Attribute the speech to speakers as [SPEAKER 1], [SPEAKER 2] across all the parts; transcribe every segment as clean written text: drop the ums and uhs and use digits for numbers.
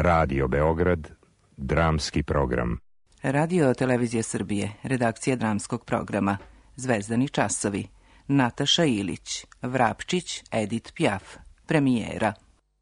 [SPEAKER 1] Radio Beograd, dramski program.
[SPEAKER 2] Radio Televizije Srbije, redakcija dramskog programa. Zvezdani časovi. Nataša Ilić, Vrapčić, Edith Piaf. Premijera.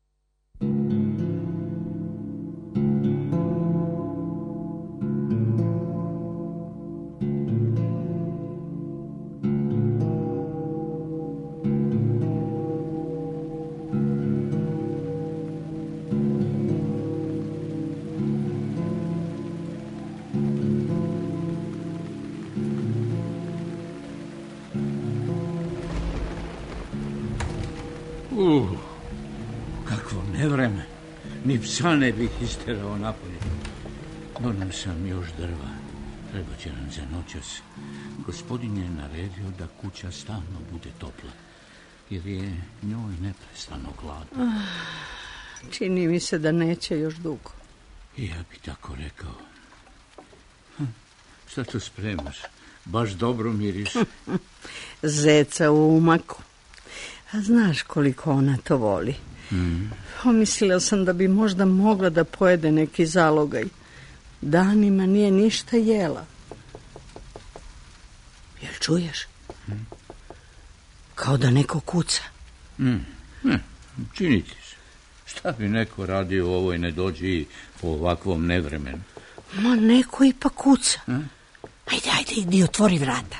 [SPEAKER 3] Kakvo nevreme. Ni psa ne bih isterao napolje. Donam sam još drva. Treba će nam za noćas. Gospodin je naredio da kuća stalno bude topla, jer je njoj neprestano gladno.
[SPEAKER 4] Čini mi se da neće još dugo.
[SPEAKER 3] I ja bi tako rekao. Šta to spremaš? Baš dobro miriš.
[SPEAKER 4] Zeca u umaku. A znaš koliko ona to voli. Pomislila sam da bi možda mogla da pojede neki zalogaj. Danima nije ništa jela. Jel čuješ? Kao da neko kuca.
[SPEAKER 3] Čini ti se. Šta bi neko radio u ovoj nedođi po ovakvom nevremenu?
[SPEAKER 4] Ma neko ipak kuca. Ajde, idi, otvori vrata.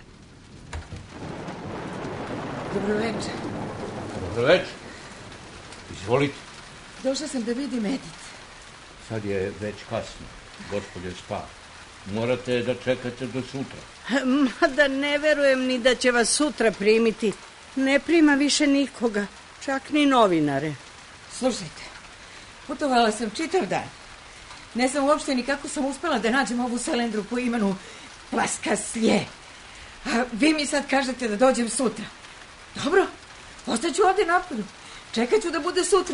[SPEAKER 5] Dobro večer.
[SPEAKER 3] Dobro večer. Izvolite.
[SPEAKER 5] Došla sam da vidim Edith.
[SPEAKER 3] Sad je već kasno. Gospodje spava. Morate da čekate do sutra.
[SPEAKER 4] Ma da ne verujem ni da će vas sutra primiti. Ne prima više nikoga. Čak ni novinare.
[SPEAKER 5] Slušajte, putovala sam čitav dan. Ne znam uopšte ni kako sam uspela da nađem ovu selendru po imenu Plaskaslje. A vi mi sad kažete da dođem sutra. Dobro, ostaću ovdje napolju. Čekat ću da bude sutra.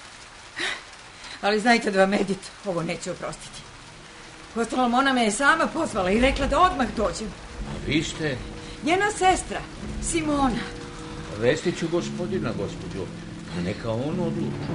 [SPEAKER 5] Ali znajte da vam Edith ovo neće oprostiti. Uostalom, ona me je sama pozvala i rekla da odmah dođem.
[SPEAKER 3] A vi ste?
[SPEAKER 5] Njena sestra, Simona.
[SPEAKER 3] Vestit ću gospodina, gospođo. Pa neka on odluči.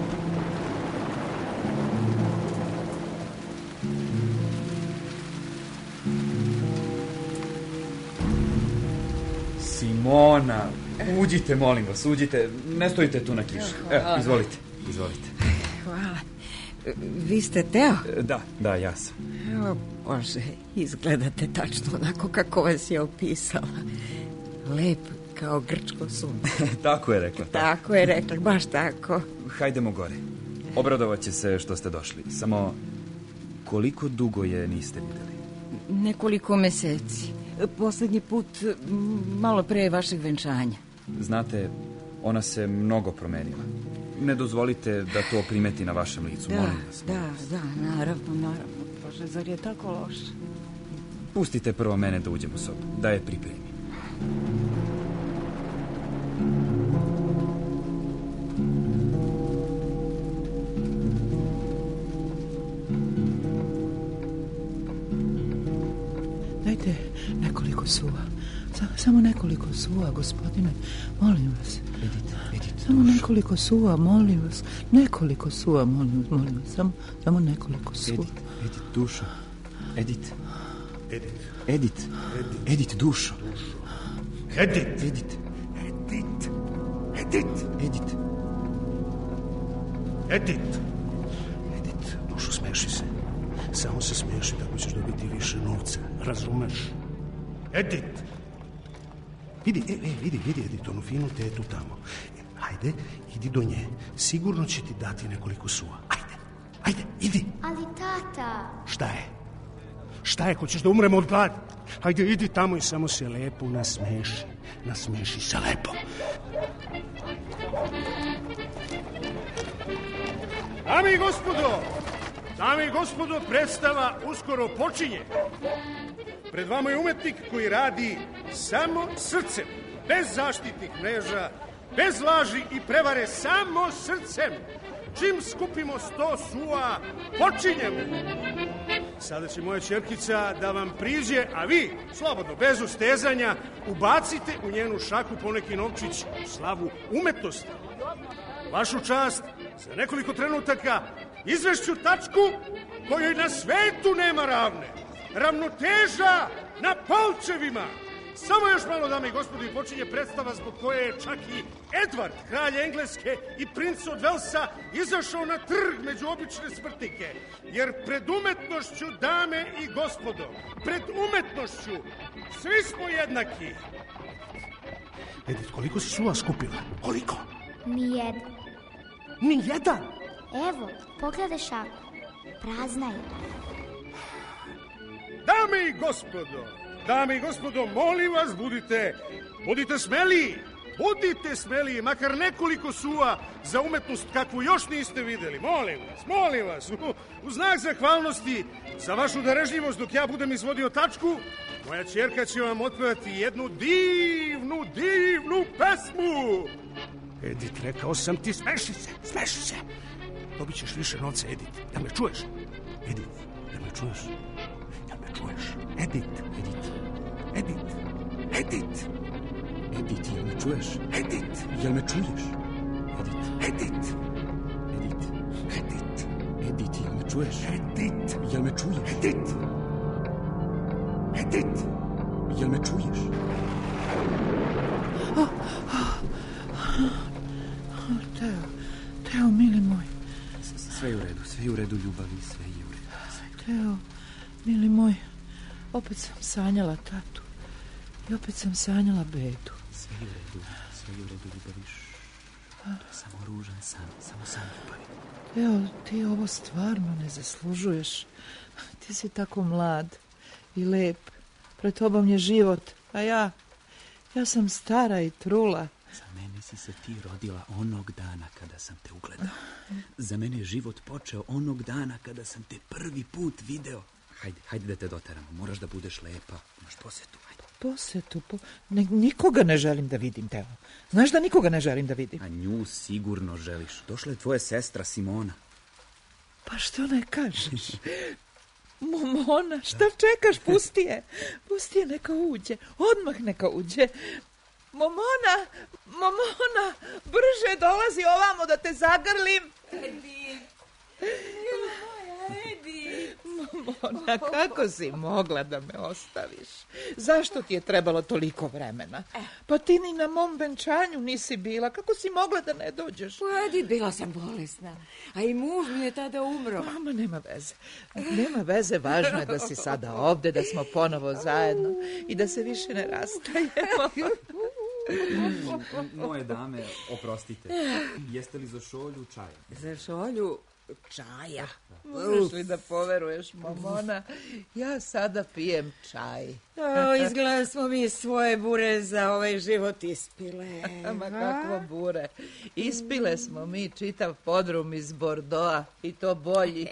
[SPEAKER 6] Simona, uđite, molim vas, uđite. Ne stojite tu na kiši. Evo, izvolite.
[SPEAKER 5] Hvala. Vi ste Teo?
[SPEAKER 6] Da, ja sam.
[SPEAKER 5] Evo, Bože, izgledate tačno onako kako vas je opisala. Lep kao grčko sunce.
[SPEAKER 6] Tako je rekla.
[SPEAKER 5] Tako je rekla, baš tako.
[SPEAKER 6] Hajdemo gore. Obradovat će se što ste došli. Samo koliko dugo je niste videli?
[SPEAKER 5] Nekoliko meseci. Poslednji put malo pre vašeg venčanja.
[SPEAKER 6] Znate, ona se mnogo promenila. Ne dozvolite da to primeti na vašem licu, molim vas.
[SPEAKER 5] Da, naravno. Bože, zar je tako loše?
[SPEAKER 6] Pustite prvo mene da uđem u sobu, da je pripremim.
[SPEAKER 7] Dajte nekoliko suva. Samo nekoliko suva, gospodine. Molim vas.
[SPEAKER 6] Edith,
[SPEAKER 7] samo nekoliko suva, molim vas. Nekoliko suva, molim vas. Samo nekoliko suva.
[SPEAKER 6] Edith, dušo. Edith, dušo.
[SPEAKER 8] Edith, dušo, smeši se. Samo se smeši, tako ćeš dobiti više novca. Razumeš? Edith! Vidi, Edith, onu finu tetu tamo. Ajde, idi do nje. Sigurno će ti dati nekoliko suva. Ajde, idi.
[SPEAKER 9] Ali tata...
[SPEAKER 8] Šta je, hoćeš da umremo od gladi? Ajde, idi tamo i samo se lepo nasmeši. Nasmeši se lepo. Dame i gospodo, predstava uskoro počinje. Pred vama je umetnik koji radi samo srcem, bez zaštitnih mreža, bez laži i prevare, samo srcem. Čim skupimo 100 suva, počinjemo. Sada će moja ćerkica da vam priđe, a vi, slobodno, bez ustezanja, ubacite u njenu šaku poneki novčić u slavu umetnosti. Vašu čast, za nekoliko trenutaka, izvešću tačku kojoj na svetu nema ravne. Ravnoteža na palčevima. Samo još malo, dame i gospodo, i počinje predstava zbog koje je čak i Edward, kralj Engleske i princ od Velsa, izašao na trg među obične smrtnike. Jer pred umetnošću, dame i gospodo, pred umetnošću, svi smo jednaki.
[SPEAKER 9] Edith, koliko si suva skupila? Koliko?
[SPEAKER 10] Nijedan.
[SPEAKER 9] Nijedan?
[SPEAKER 10] Evo, pogledaj šaku. Prazna je.
[SPEAKER 8] Dame i gospodo, molim vas, budite smeli. Budite smeli, makar nekoliko suva za umetnost kakvu još niste videli. Molim vas, u znak zahvalnosti za vašu darežljivost dok ja budem izvodio tačku, moja ćerka će vam otpevati jednu divnu pesmu.
[SPEAKER 9] Edith, rekao sam ti, smeši se. Dobit ćeš više novca, Edith. Jel me čuješ? Edith, jel me čuješ? Edith, jel me čuješ? Edith, jel me čuješ? Edith, jel me čuješ? Edith, jel me čuješ? Edith, jel me čuješ?
[SPEAKER 7] Teo, mili moj.
[SPEAKER 6] Sve je u redu, ljubavi, sve je u redu.
[SPEAKER 7] Teo, mili moj, opet sam sanjala tatu i opet sam sanjala Bedu.
[SPEAKER 6] Sve je u redu, ljubaviš. To je samo ružan san, samo san ljubavi.
[SPEAKER 7] Teo, ti ovo stvarno ne zaslužuješ. Ti si tako mlad i lep. Pred tobom je život, a ja sam stara i trula.
[SPEAKER 6] Za mene si se ti rodila onog dana kada sam te ugledao. Za mene je život počeo onog dana kada sam te prvi put video. Hajde da te doteramo, moraš da budeš lepa. Imaš posetu, hajde.
[SPEAKER 7] Posetu? Nikoga ne želim da vidim, Teo. Znaš da nikoga ne želim da vidim?
[SPEAKER 6] A nju sigurno želiš. Došla je tvoja sestra Simona.
[SPEAKER 7] Pa što ne kažeš? Momona, šta čekaš? Pusti je, neka uđe. Odmah neka uđe. Momona, brže dolazi ovamo da te zagrlim. Momona, kako si mogla da me ostaviš? Zašto ti je trebalo toliko vremena? Pa ti ni na mom venčanju nisi bila. Kako si mogla da ne dođeš?
[SPEAKER 5] Edith, bila sam bolesna. A i muž mi je tada umro.
[SPEAKER 7] Mama, nema veze. Važno je da si sada ovde, da smo ponovo zajedno i da se više ne rastajemo.
[SPEAKER 6] Moje dame, oprostite. Jeste li za šolju čaja?
[SPEAKER 5] Za šolju čaja?
[SPEAKER 7] Možeš li da poveruješ, Momona? Ja sada pijem čaj.
[SPEAKER 5] Izgleda smo mi svoje bure za ovaj život ispile.
[SPEAKER 7] Ma kakvo bure. Ispile smo mi čitav podrum iz Bordoa i to bolji.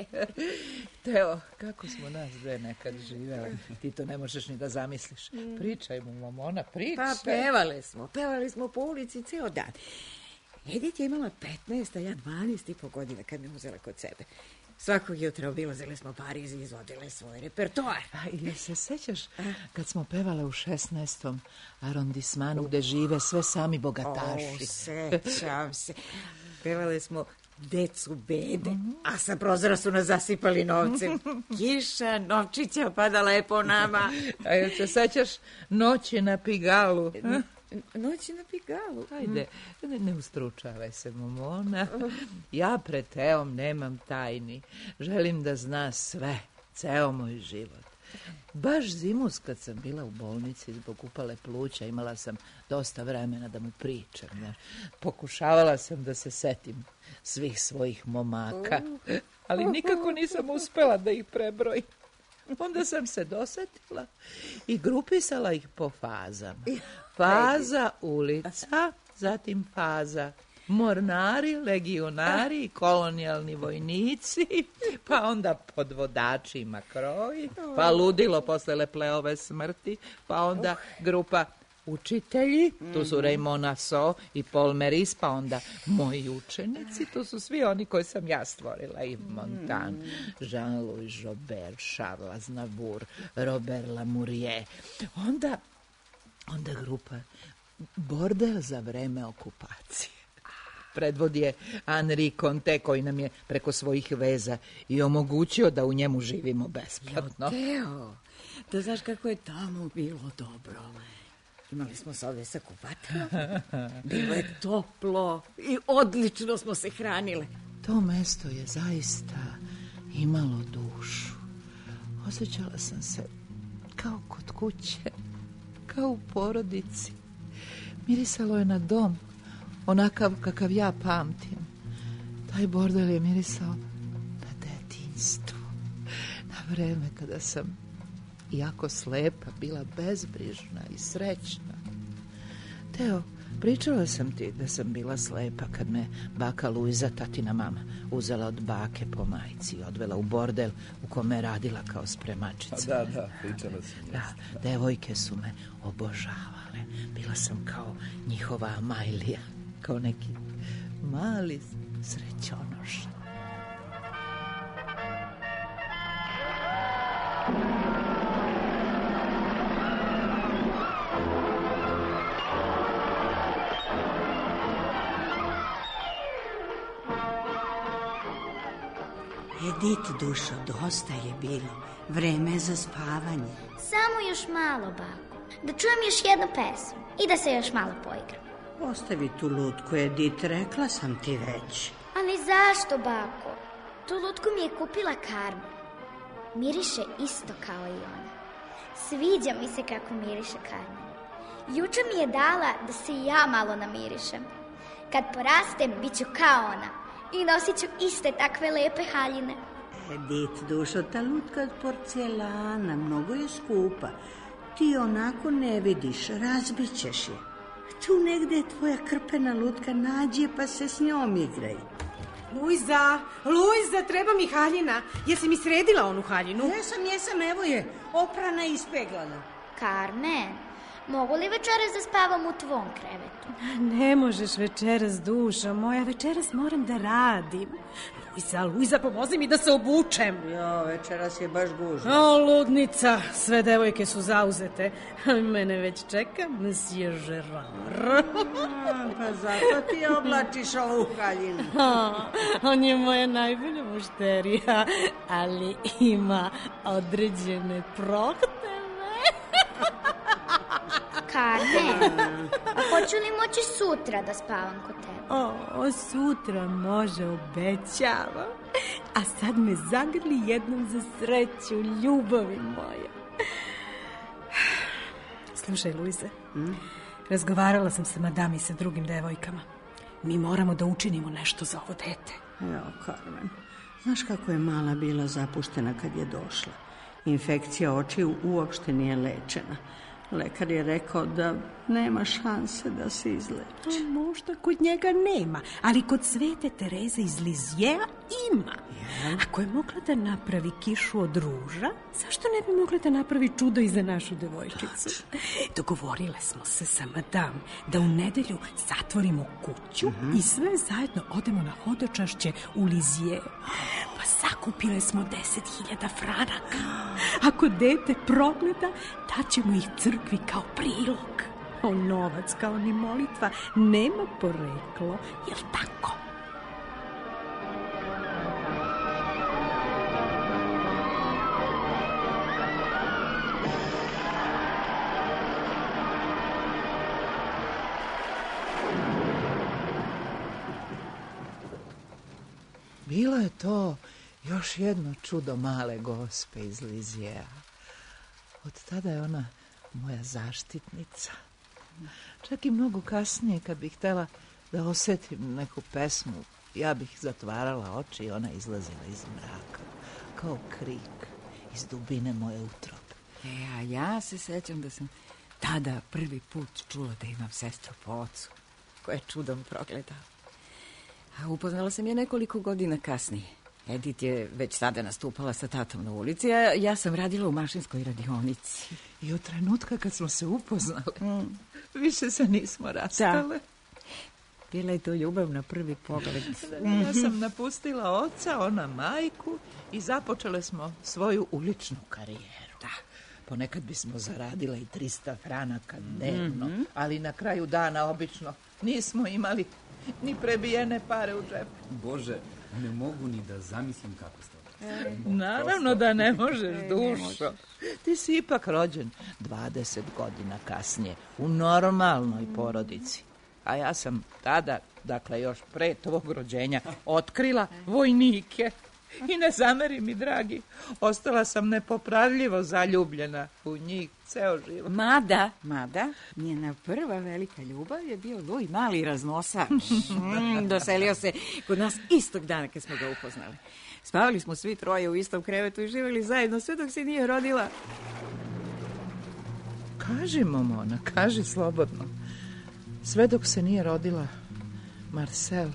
[SPEAKER 7] Teo, kako smo nas dve nekad živele. Ti to ne možeš ni da zamisliš. Pričaj mu, Momona, pričaj.
[SPEAKER 5] Pa pevali smo po ulici ceo dan. Edith je imala 15, a ja 12,5 godina kad me uzela kod sebe. Svakog jutra obilazile smo Pariz i izvodile svoj repertoar.
[SPEAKER 7] Ili se sećaš kad smo pevale u 16. arondismanu gde žive sve sami bogataši?
[SPEAKER 5] Sećam se. Pevale smo Decu bede, a sa prozora su nas zasipali novcem. Kiša novčića padala je po nama.
[SPEAKER 7] A jel se sećaš Noći na Pigalu?
[SPEAKER 5] Noći na Pigalu?
[SPEAKER 7] Ajde, ne ustručavaj se, Momona. Ja pred Teom nemam tajni. Želim da zna sve, ceo moj život. Baš zimus kad sam bila u bolnici zbog upale pluća, imala sam dosta vremena da mu pričam. Pokušavala sam da se setim svih svojih momaka, ali nikako nisam uspela da ih prebrojim. Onda sam se dosetila i grupisala ih po fazama. Faza ulica, zatim faza mornari, legionari, kolonijalni vojnici, pa onda podvodači i makroji, pa ludilo posle Lepleove smrti, pa onda grupa učitelji, tu su Raymond Nassau i Paul Meurice, pa onda moji učenici, tu su svi oni koje sam ja stvorila, Yves Montand, Jean-Louis Joubert, Charles Aznavour, Robert Lamourier. Onda grupa Bordel za vreme okupacije. Predvodi je Henri Conte, koji nam je preko svojih veza i omogućio da u njemu živimo besplatno.
[SPEAKER 5] Teo, da znaš kako je tamo bilo dobro. Imali smo sobe sa kupateljom, bilo je toplo i odlično smo se hranile.
[SPEAKER 7] To mesto je zaista imalo dušu. Osjećala sam se kao kod kuće, kao u porodici. Mirisalo je na dom, onakav kakav ja pamtim. Taj bordel je mirisao na detinjstvo, na vreme kada sam, iako slepa, bila bezbrižna i srećna. Teo, pričala sam ti da sam bila slepa kad me baka Luiza, tatina mama, uzela od bake po majci i odvela u bordel u kome je radila kao spremačica.
[SPEAKER 6] Da, pričala sam.
[SPEAKER 7] Da, devojke su me obožavale. Bila sam kao njihova Amajlija, kao neki mali srećonoš.
[SPEAKER 4] Edith, dušo, dosta je bilo. Vreme za spavanje.
[SPEAKER 10] Samo još malo, bako. Da čujem još jednu pesmu i da se još malo poigram.
[SPEAKER 4] Ostavi tu lutku, Edith, rekla sam ti već.
[SPEAKER 10] Ali zašto, bako? Tu lutku mi je kupila Karma. Miriše isto kao i ona. Sviđa mi se kako miriše Karma. Juče mi je dala da se i ja malo namirišem. Kad porastem, bit ću kao ona i nosit ću iste takve lepe haljine.
[SPEAKER 4] Edith, dušo, ta lutka od porcelana, mnogo je skupa. Ti onako ne vidiš, razbit ćeš je. Tu negde je tvoja krpena lutka, nađi je pa se s njom igraj.
[SPEAKER 5] Luiza, treba mi haljina. Jesi mi sredila onu haljinu?
[SPEAKER 4] Jesam, evo je, oprana i ispeglana.
[SPEAKER 10] Carmen, mogu li večeras da spavam u tvom krevetu?
[SPEAKER 5] Ne možeš večeras, dušo moja, večeras moram da radim. Luiza, pomozi mi da se obučem.
[SPEAKER 4] Jo, večeras je baš gužva.
[SPEAKER 5] O, ludnica, sve devojke su zauzete. Mene već čeka Monsieur Gerard.
[SPEAKER 4] Pa zato ti oblačiš ovu haljinu.
[SPEAKER 5] On je moja najbolja mušterija, ali ima određene prohteve.
[SPEAKER 10] Carmen, hoću li moći sutra da spavam kod tebe?
[SPEAKER 5] Sutra može, obećavam. A sad me zagrli jednom za sreću, ljubavi moja. Slušaj, Luize, razgovarala sam sa madami i sa drugim devojkama. Mi moramo da učinimo nešto za ovo dete.
[SPEAKER 4] Jo, Carmen, znaš kako je mala bila zapuštena kad je došla. Infekcija očiju uopšte nije lečena. Lekar je rekao da nema šanse da se izleči.
[SPEAKER 5] Možda kod njega nema, ali kod Svete Tereze iz Lizjea ima. Ako je mogla da napravi kišu od ruža, zašto ne bi mogla da napravi čudo i za našu devojčicu? Dogovorile smo se sa madam da u nedelju zatvorimo kuću i sve zajedno odemo na hodočašće u Lizjeu. Pa sakupile smo 10.000 franaka. Ako dete progleda, daćemo ih crkvi kao prilog. Novac kao ni molitva nema poreklo, jel tako?
[SPEAKER 7] Bilo je to još jedno čudo male gospe iz Lizjea. Od tada je ona moja zaštitnica. Čak i mnogo kasnije, kad bih htjela da osjetim neku pesmu, ja bih zatvarala oči i ona izlazila iz mraka, kao krik iz dubine moje utrobe.
[SPEAKER 5] A ja se sećam da sam tada prvi put čula da imam sestru po ocu, koja je čudom progledala. A upoznala sam je nekoliko godina kasnije. Edith je već tada nastupala sa tatom na ulici, a ja sam radila u mašinskoj radionici.
[SPEAKER 7] I od trenutka kad smo se upoznale, više se nismo rastale.
[SPEAKER 5] Bila je to ljubav na prvi pogled.
[SPEAKER 7] Ja sam napustila oca, ona majku i započele smo svoju uličnu karijeru.
[SPEAKER 5] Da.
[SPEAKER 7] Ponekad bismo zaradile i 300 franaka dnevno, ali na kraju dana obično nismo imali ni prebijene pare u džepu.
[SPEAKER 6] Bože, ne mogu ni da zamislim kako ste.
[SPEAKER 7] Naravno da ne možeš, dušo. Ti si ipak rođen 20 godina kasnije u normalnoj porodici. A ja sam tada, dakle još pre tvog rođenja, otkrila vojnike. I ne zameri mi, dragi, ostala sam nepopravljivo zaljubljena u njih ceo život.
[SPEAKER 5] Mada, njena prva velika ljubav je bio Luj, mali raznosač. Doselio se kod nas istog dana kad smo ga upoznali. Spavali smo svi troje u istom krevetu i živjeli zajedno sve dok se nije rodila.
[SPEAKER 7] Kaži, Momona, kaži slobodno. Sve dok se nije rodila Marcela.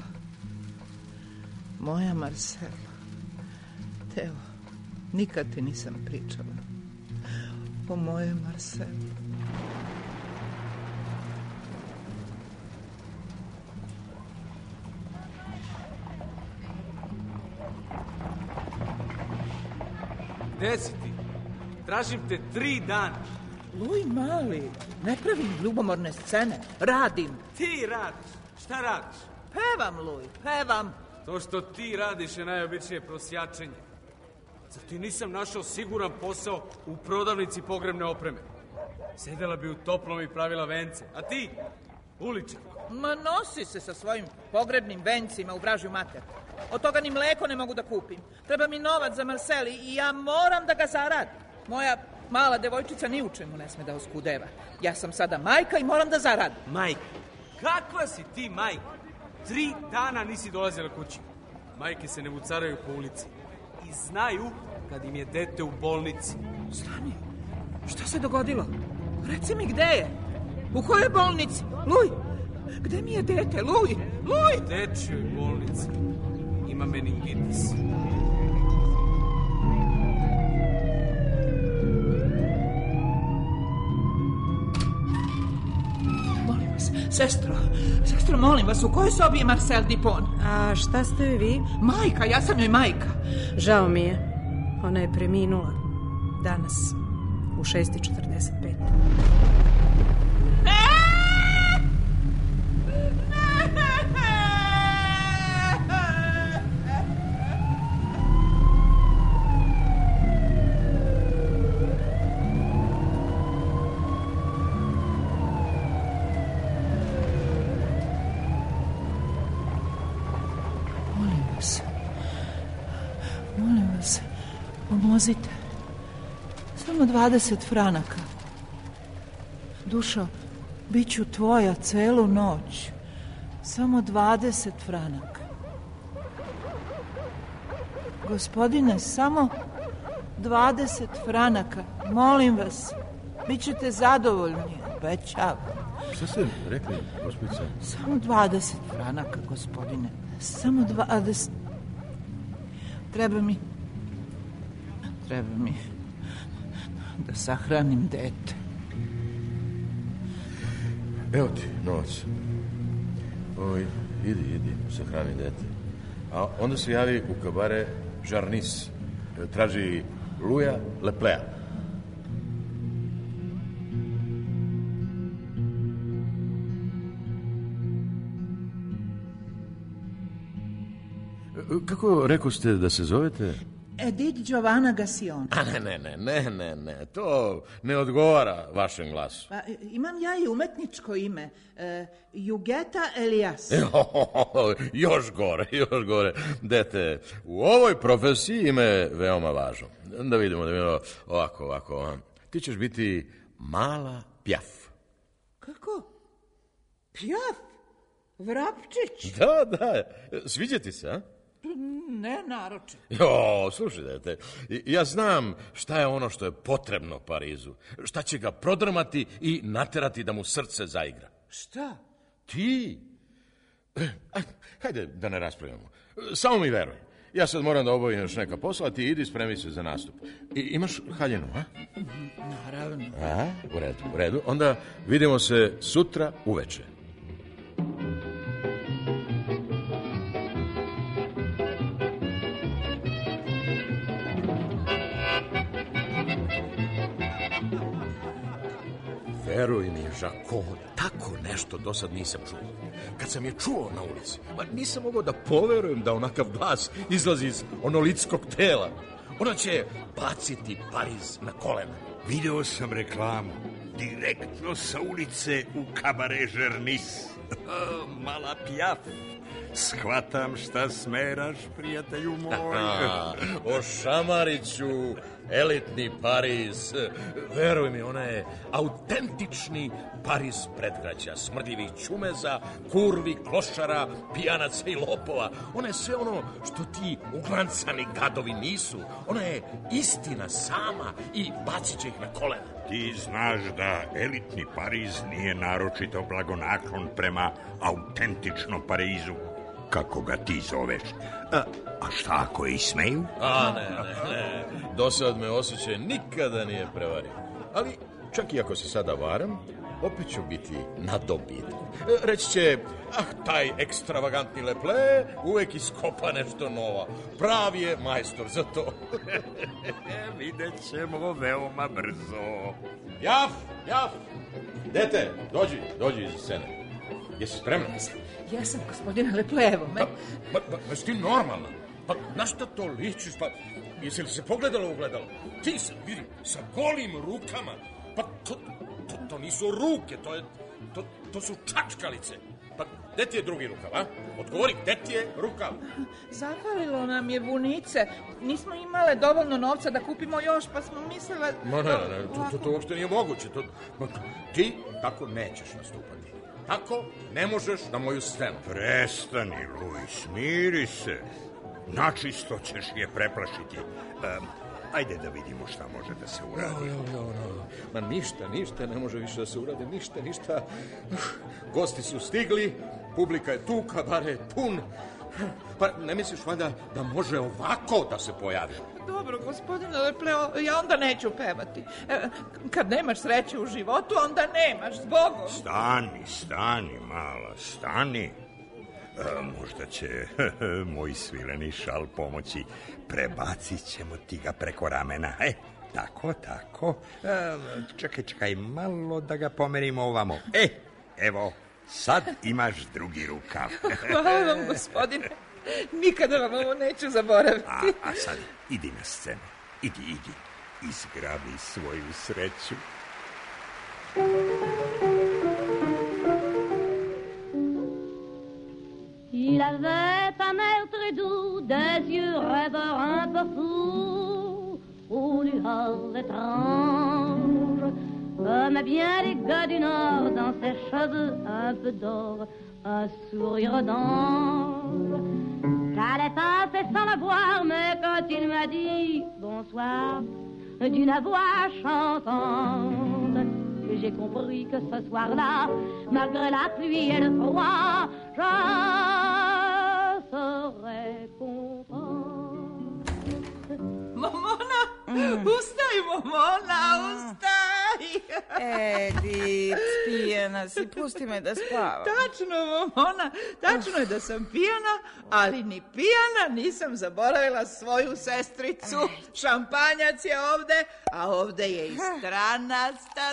[SPEAKER 7] Moja Marcela. Teo, nikad ti nisam pričala o moje Marceli.
[SPEAKER 11] Gde si ti? Tražim te 3 dana.
[SPEAKER 7] Luj, mali, ne pravim ljubomorne scene. Radim.
[SPEAKER 11] Ti radiš. Šta radiš?
[SPEAKER 7] Pevam, Luj, pevam.
[SPEAKER 11] To što ti radiš je najobičnije prosjačenje. Zar ti nisam našao siguran posao u prodavnici pogrebne opreme? Sedela bi u toplom i pravila vence. A ti? Uličarko.
[SPEAKER 7] Ma nosi se sa svojim pogrebnim vencima u vražju mater. Od toga ni mleko ne mogu da kupim. Treba mi novac za Marceli i ja moram da ga zaradim. Moja mala devojčica ni u čemu ne sme da oskudeva. Ja sam sada majka i moram da zaradim.
[SPEAKER 11] Majka? Kakva si ti majka? 3 dana nisi dolazila kući. Majke se ne vucaraju po ulici. I znaju kad im je dete u bolnici.
[SPEAKER 7] Stani, šta se dogodilo? Reci mi gde je? U kojoj bolnici? Luj, gde mi je dete? Luj, Luj!
[SPEAKER 11] U dečjoj bolnici. Ima meningitis.
[SPEAKER 7] Molim vas, sestro, molim vas, u kojoj sobi je Marcel Dupont?
[SPEAKER 4] A šta ste vi?
[SPEAKER 7] Majka, ja sam joj majka.
[SPEAKER 4] Žao mi je. Ona je preminula. Danas, u 6:45.
[SPEAKER 7] Pomozite. Samo 20 franaka. Dušo, bit ću tvoja celu noć. Samo 20 franaka. Gospodine, samo 20 franaka. Molim vas, bit ćete zadovoljni. Obećavam.
[SPEAKER 12] Šta ste rekli, gospođice?
[SPEAKER 7] Samo 20 franaka, gospodine. Samo 20. Treba mi da sahranim dete.
[SPEAKER 12] Evo ti novac. Idi, sahrani dete. A onda se javi u kabare Žarnis. Traži Luja Leplea. Kako rekoste da se zovete?
[SPEAKER 7] Edith Giovanna Gassion.
[SPEAKER 12] A ne, to ne odgovara vašem glasu.
[SPEAKER 7] Pa, imam ja i umetničko ime. Jugeta Elias.
[SPEAKER 12] Još gore. Dete, u ovoj profesiji ime je veoma važno. Da vidimo, ovako. Ti ćeš biti mala Pjaf.
[SPEAKER 7] Kako? Pjaf? Vrapčić?
[SPEAKER 12] Da. Sviđa ti se, a?
[SPEAKER 7] Ne naroče.
[SPEAKER 12] Slušaj, dete, ja znam šta je ono što je potrebno Parizu. Šta će ga prodrmati i naterati da mu srce zaigra.
[SPEAKER 7] Šta?
[SPEAKER 12] Ti? Hajde da ne raspravljamo. Samo mi veruj. Ja sad moram da obavim još neka posla, ti idi spremi se za nastup. Imaš haljinu, a?
[SPEAKER 7] Naravno.
[SPEAKER 12] U redu. Onda vidimo se sutra uveče. Veruj mi, Žako, tako nešto do sad nisam čuo. Kad sam je čuo na ulici, nisam mogao da poverujem da onakav glas izlazi iz onolitskog tela. Ona će baciti Pariz na kolena.
[SPEAKER 13] Video sam reklamu, direktno sa ulice u kabare Žernis. Mala Pjaf. Shvatam šta smeraš, prijatelju moj.
[SPEAKER 12] Ošamariću, elitni Pariz. Veruj mi, ona je autentični Pariz predgrađa. Smrdljivih ćumeza, kurvi, klošara, pijanaca i lopova. Ona je sve ono što ti uglancani gadovi nisu. Ona je istina sama i bacit će ih na kolena.
[SPEAKER 13] Ti znaš da elitni Pariz nije naročito blagonaklon prema autentičnom Parizu, kako ga ti zoveš. A šta ako je i smeju?
[SPEAKER 12] Ne. Do sad me osjećaj nikada nije prevario. Ali čak i ako se sada varam, opet ću biti na dobitku. Reći će, taj ekstravagantni Leple uvek iskopa nešto novo. Pravi je majstor za to.
[SPEAKER 13] Vidjet ćemo veoma brzo.
[SPEAKER 12] Jaf! Dete, dođi iz scene. Jesi spremna?
[SPEAKER 7] Ja sam, gospodine Leple, evo me.
[SPEAKER 12] Jesi ti normalna? Na šta to ličiš? Jesi li se pogledala u ogledalo? Ti se, vidi, sa golim rukama. To nisu ruke, to su čačkalice. Gde ti je drugi rukav, a? Odgovori, gde ti je rukav?
[SPEAKER 7] Zafalilo nam je vunice. Nismo imale dovoljno novca da kupimo još, pa smo mislila...
[SPEAKER 12] Ne, to uopšte nije moguće. Ti tako nećeš nastupati. Tako ne možeš na moju scenu.
[SPEAKER 13] Prestani, Luj, smiri se. Načisto ćeš je preplašiti. Ajde da vidimo šta može da se uradi.
[SPEAKER 12] Ma ništa ne može više da se uradi. Ništa. Gosti su stigli, publika je tu, kabar je pun. Pa ne misliš valjda da može ovako da se pojavi?
[SPEAKER 7] Dobro, gospodine Lepleo, ja onda neću pevati. Kad nemaš sreće u životu, onda nemaš, zbogom.
[SPEAKER 13] Stani, mala, stani. Možda će moj svileni šal pomoći. Prebacit ćemo ti ga preko ramena. Tako. Čekaj, malo da ga pomerimo ovamo. Evo, sad imaš drugi rukav.
[SPEAKER 7] Hvala vam, gospodine. Nikada vam ovo neću zaboraviti.
[SPEAKER 13] A sad, idi na scenu. Idi. Izgrabi svoju sreću.
[SPEAKER 14] Il avait un air très doux, des yeux rêveurs un peu fous, aux lueurs étranges, comme bien les gars du Nord, dans ses cheveux un peu d'or, un sourire d'ange. J'allais passer sans le voir, mais quand il m'a dit bonsoir, d'une voix chantante, j'ai compris que ce soir-là, malgré la pluie et le froid, je serais contente.
[SPEAKER 7] Momona, ustaj, Momona, ustaj!
[SPEAKER 5] Edith, pijana si, pusti me da spavam.
[SPEAKER 7] Tačno, Momona, tačno je da sam pijana, ali ni pijana nisam zaboravila svoju sestricu. Šampanjac je ovde, a ovde je i stranac.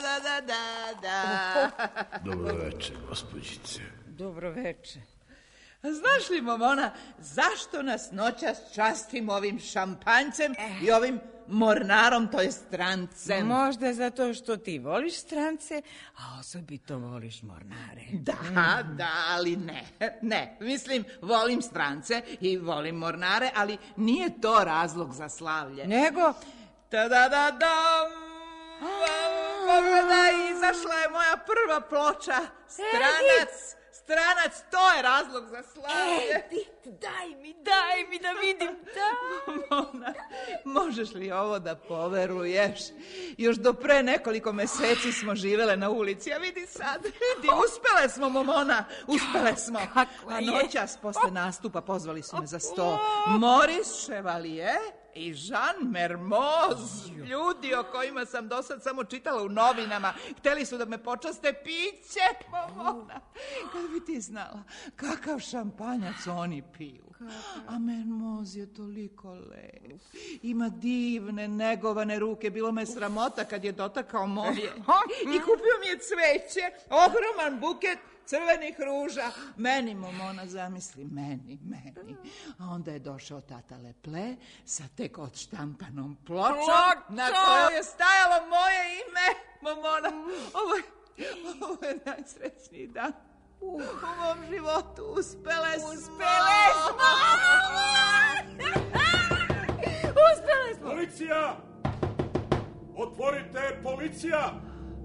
[SPEAKER 13] Dobro večer, gospođice.
[SPEAKER 5] Dobro večer.
[SPEAKER 7] Znaš li, Momona, zašto nas noćas častimo ovim šampanjcem i ovim mornarom, to je strancem?
[SPEAKER 5] Možda zato što ti voliš strance, a osobito voliš mornare.
[SPEAKER 7] Da, ali ne. Mislim, volim strance i volim mornare, ali nije to razlog za slavlje.
[SPEAKER 5] Nego?
[SPEAKER 7] Ta-da-da-dam! Pogledaj, izašla je moja prva ploča. Stranac, to je razlog za slavlje.
[SPEAKER 5] Edith, daj mi da vidim.
[SPEAKER 7] Mona, možeš li ovo da poveruješ? Još do pre nekoliko meseci smo živele na ulici, a vidi sad, uspele smo, Momona, uspele smo. A noćas posle nastupa pozvali su me za sto. Maurice Chevalier i Jean Mermoz. Ljudi, ljudi o kojima sam do sad samo čitala u novinama hteli su da me počaste piće, Momona. Kad bi ti znala kakav šampanjac oni piju. A Mermoz je toliko lep. Ima divne, negovane ruke. Bilo me sramota kad je dotakao moje. I kupio mi je cveće, ogroman buket crvenih ruža. Meni, Momona, zamisli, meni. A onda je došao tata Leple sa tek odštampanom pločom na kojoj je stajalo moje ime, Momona. Ovo je najsrećniji dan u mom životu. Uspele smo.
[SPEAKER 8] Policija! Otvorite, policija!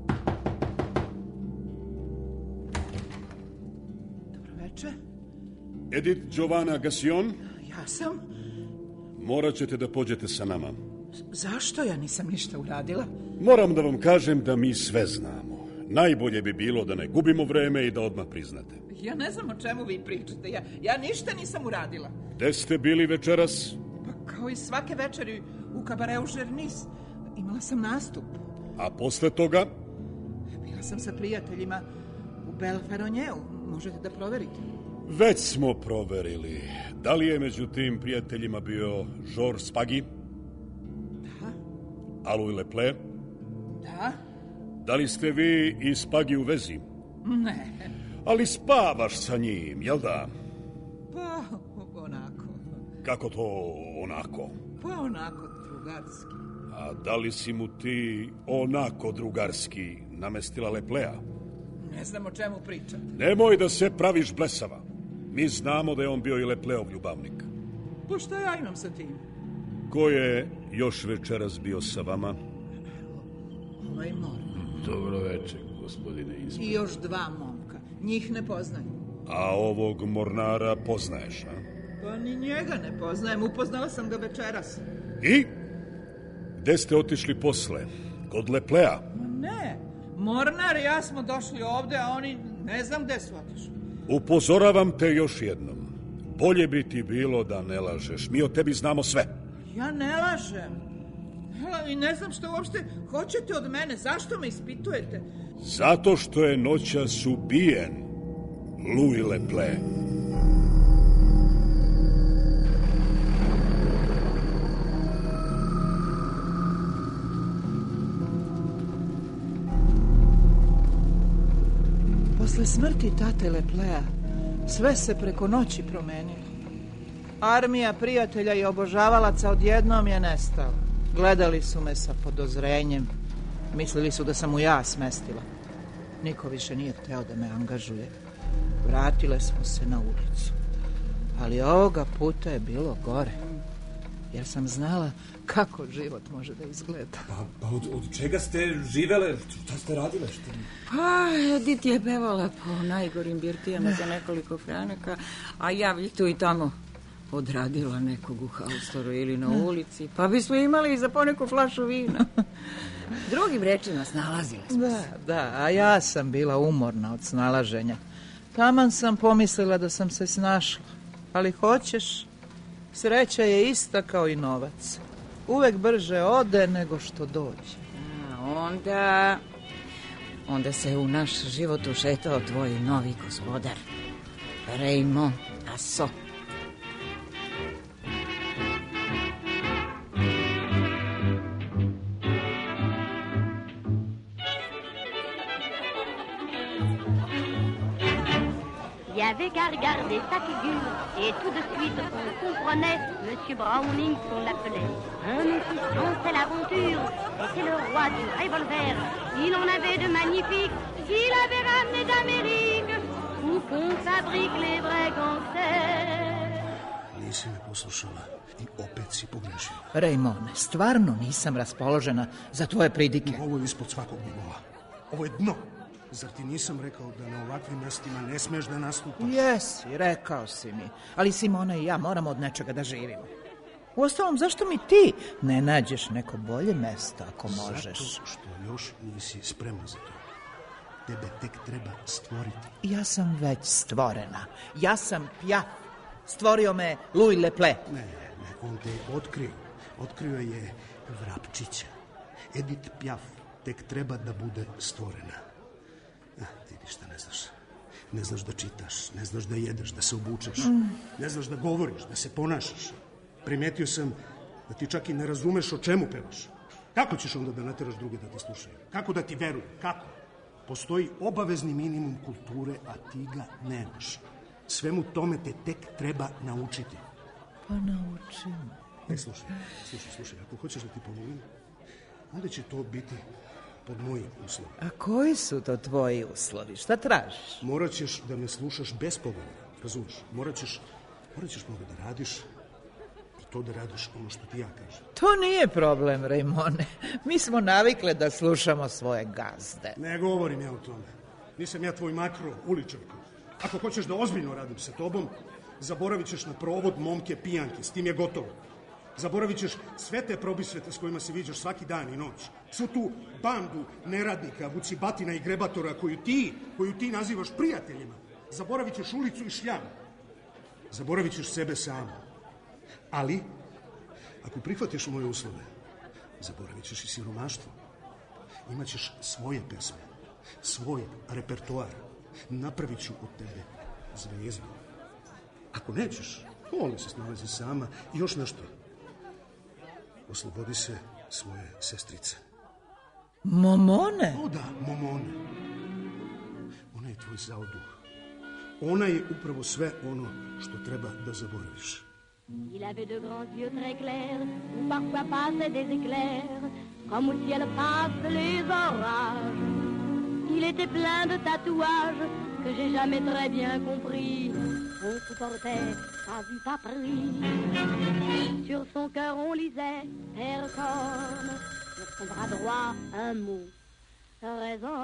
[SPEAKER 7] Dobroveče.
[SPEAKER 8] Edith Giovanna Gassion?
[SPEAKER 7] Ja sam.
[SPEAKER 8] Morat ćete da pođete sa nama.
[SPEAKER 7] Zašto? Ja nisam ništa uradila.
[SPEAKER 8] Moram da vam kažem da mi sve znamo. Najbolje bi bilo da ne gubimo vreme i da odmah priznate.
[SPEAKER 7] Ja ne znam o čemu vi pričate. Ja ništa nisam uradila.
[SPEAKER 8] Gde ste bili večeras?
[SPEAKER 7] Pa kao i svake večeri u kabareu Žernis. Imala sam nastup.
[SPEAKER 8] A posle toga?
[SPEAKER 7] Bila sam sa prijateljima u Belferonjeu. Možete da proverite.
[SPEAKER 8] Već smo proverili. Da li je među tim prijateljima bio Georges Spagi?
[SPEAKER 7] Da.
[SPEAKER 8] A Louis Leple?
[SPEAKER 7] Da.
[SPEAKER 8] Da li ste vi i Spagi u vezi?
[SPEAKER 7] Ne.
[SPEAKER 8] Ali spavaš sa njim, jel da?
[SPEAKER 7] Pa, onako.
[SPEAKER 8] Kako to onako?
[SPEAKER 7] Pa, onako drugarski.
[SPEAKER 8] A da li si mu ti onako drugarski namestila Leplea?
[SPEAKER 7] Ne znam o čemu pričate.
[SPEAKER 8] Nemoj da se praviš blesava. Mi znamo da je on bio i Lepleov ljubavnik.
[SPEAKER 7] Pa šta ja imam sa tim?
[SPEAKER 8] Ko je još večeras bio sa vama?
[SPEAKER 7] Ovaj Mornar.
[SPEAKER 15] Dobro večer, gospodine inspektor.
[SPEAKER 7] I još dva momka. Njih ne poznaju.
[SPEAKER 8] A ovog Mornara poznaješ, a?
[SPEAKER 7] Pa ni njega ne poznajem. Upoznala sam ga večeras.
[SPEAKER 8] I? Gde ste otišli posle? Kod Leplea?
[SPEAKER 7] Ne. Mornar i ja smo došli ovde, a oni ne znam gde su otišli.
[SPEAKER 8] Upozoravam te još jednom. Bolje bi ti bilo da ne lažeš. Mi o tebi znamo sve.
[SPEAKER 7] Ja ne lažem. I ne znam što uopšte hoćete od mene. Zašto me ispitujete?
[SPEAKER 8] Zato što je noćas ubijen Louis Leple.
[SPEAKER 7] Posle smrti tate Leplea sve se preko noći promenilo. Armija prijatelja i obožavalaca odjednom je nestala. Gledali su me sa podozrenjem. Mislili su da sam mu ja smestila. Niko više nije hteo da me angažuje. Vratile smo se na ulicu. Ali ovoga puta je bilo gore. Jer sam znala kako život može da izgleda.
[SPEAKER 15] Pa od čega ste živele? Šta ste radile?
[SPEAKER 5] Pa, Edith je pevala po najgorim birtijama za nekoliko franaka, a ja bih tu i tamo odradila nekog u haustoru ili na ulici, pa bismo imali za poneku flašu vina. Drugim rečima, snalazile smo se.
[SPEAKER 7] Da, a ja sam bila umorna od snalaženja. Taman sam pomislila da sam se snašla. Ali hoćeš, sreća je ista kao i novac. Uvek brže ode nego što dođe.
[SPEAKER 5] Onda se u naš život ušetao tvoj novi gospodar, Raymond Asso.
[SPEAKER 14] Il y avait qu'à regarder sa figure, et tout de suite on comprenait Monsieur Browning qu'on l'appelait. Un officier, c'est l'aventure, et c'est le roi du revolver. Il en avait de magnifiques, qu'il avait ramené d'Amérique, où qu'on fabrique les vrais gangsters.
[SPEAKER 9] Nisi me poslušala i opet si pogrešila.
[SPEAKER 7] Raymond, stvarno nisam raspoložena za tvoje pridike.
[SPEAKER 9] Ovo je ispod svakog nivoa. Ovo je dno. Zar ti nisam rekao da na ovakvim mestima ne smeš da nastupaš?
[SPEAKER 7] Jesi, rekao si mi. Ali Simona i ja moramo od nečega da živimo. Uostalom, zašto mi ti ne nađeš neko bolje mesto ako možeš?
[SPEAKER 9] Zato što još nisi spremna za to. Tebe tek treba stvoriti.
[SPEAKER 7] Ja sam već stvorena. Ja sam Piaf. Stvorio me Louis Leple.
[SPEAKER 9] Ne, on te je otkrio. Otkrio je Vrapčića. Edith Piaf tek treba da bude stvorena. Ti ništa ne znaš. Ne znaš da čitaš, ne znaš da jedeš, da se obučeš, ne znaš da govoriš, da se ponašaš. Primetio sam da ti čak i ne razumeš o čemu pevaš. Kako ćeš onda da nateraš druge da te slušaju? Kako da ti veruju? Kako? Postoji obavezni minimum kulture, a ti ga nemaš. Svemu tome te tek treba naučiti.
[SPEAKER 7] Pa naučim.
[SPEAKER 9] Slušaj, ako hoćeš da ti pomolim, onda će to biti pod mojim uslovima.
[SPEAKER 7] A koji su to tvoji uslovi? Šta tražiš?
[SPEAKER 9] Morat ćeš da me slušaš bez pogovora, razumiješ? Morat ćeš mnogo da radiš i to da radiš ono što ti ja kažem.
[SPEAKER 7] To nije problem, Rejmone. Mi smo navikle da slušamo svoje gazde.
[SPEAKER 9] Ne govorim ja o tome. Nisam ja tvoj makro uličarka. Ako hoćeš da ozbiljno radim sa tobom, zaboravit ćeš na provod momke pijanke. S tim je gotovo. Zaboravit ćeš sve te probisvete s kojima se viđaš svaki dan i noć. Svu tu bandu neradnika, vucibatina i grebatora koju ti nazivaš prijateljima. Zaboravit ćeš ulicu i šljavu. Zaboravit ćeš sebe sama. Ali, ako prihvatiš moje uslove, zaboravit ćeš i siromaštvo. Imaćeš svoje pesme, svoj repertoar. Napravit ću od tebe zvijezdu. Ako nećeš, onda se snalazi sama. I još nešto. Oslobodi se svoje sestrice.
[SPEAKER 7] Momone?
[SPEAKER 9] O da, Momone. Ona je tvoj zaoduh. Ona je upravo sve ono što treba da zaboraviš.
[SPEAKER 14] Il avait de grands yeux très clairs, où parfois passaient des éclairs, comme au ciel passent les orages. Il était plein de tatouages que j'ai jamais très bien compris. On se portait pas vu, pas pris. Sur son cœur on lisait personne. Sur son bras droit un mot, raison.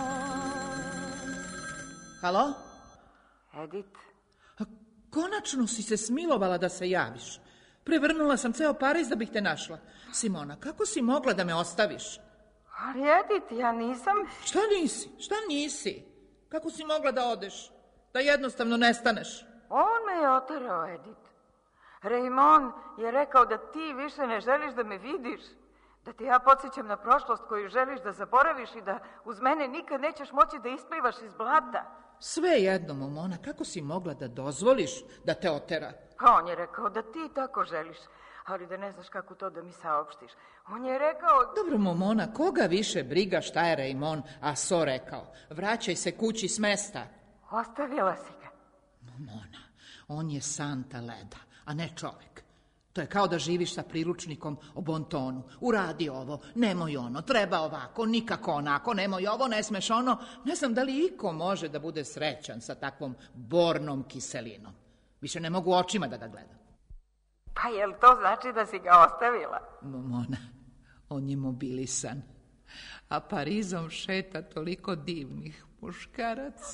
[SPEAKER 7] Halo?
[SPEAKER 5] Edith?
[SPEAKER 7] Konačno si se smilovala da se javiš. Prevrnula sam ceo Pariz da bih te našla. Simona, kako si mogla da me ostaviš?
[SPEAKER 5] Ali Edith, ja nisam...
[SPEAKER 7] Šta nisi? Kako si mogla da odeš? Da jednostavno nestaneš?
[SPEAKER 5] On me je oterao, Edith. Raymond je rekao da ti više ne želiš da me vidiš. Da ti ja podsjećam na prošlost koju želiš da zaboraviš i da uz mene nikad nećeš moći da isplivaš iz blata.
[SPEAKER 7] Sve jedno, Momona, kako si mogla da dozvoliš da te otera?
[SPEAKER 5] On je rekao da ti tako želiš, ali da ne znaš kako to da mi saopštiš. On je rekao...
[SPEAKER 7] Dobro, Momona, koga više briga šta je Raymond Aso rekao? Vraćaj se kući s mesta.
[SPEAKER 5] Ostavila si ga.
[SPEAKER 7] Momona, on je santa leda, a ne čovek. To je kao da živiš sa priručnikom o bontonu. Uradi ovo, nemoj ono, treba ovako, nikako onako, nemoj ovo, ne smeš ono. Ne znam da li iko može da bude srećan sa takvom bornom kiselinom. Više ne mogu očima da ga gledam.
[SPEAKER 5] Pa jel to znači da si ga ostavila?
[SPEAKER 7] Momona, on je mobilisan. A Parizom šeta toliko divnih muškaraca.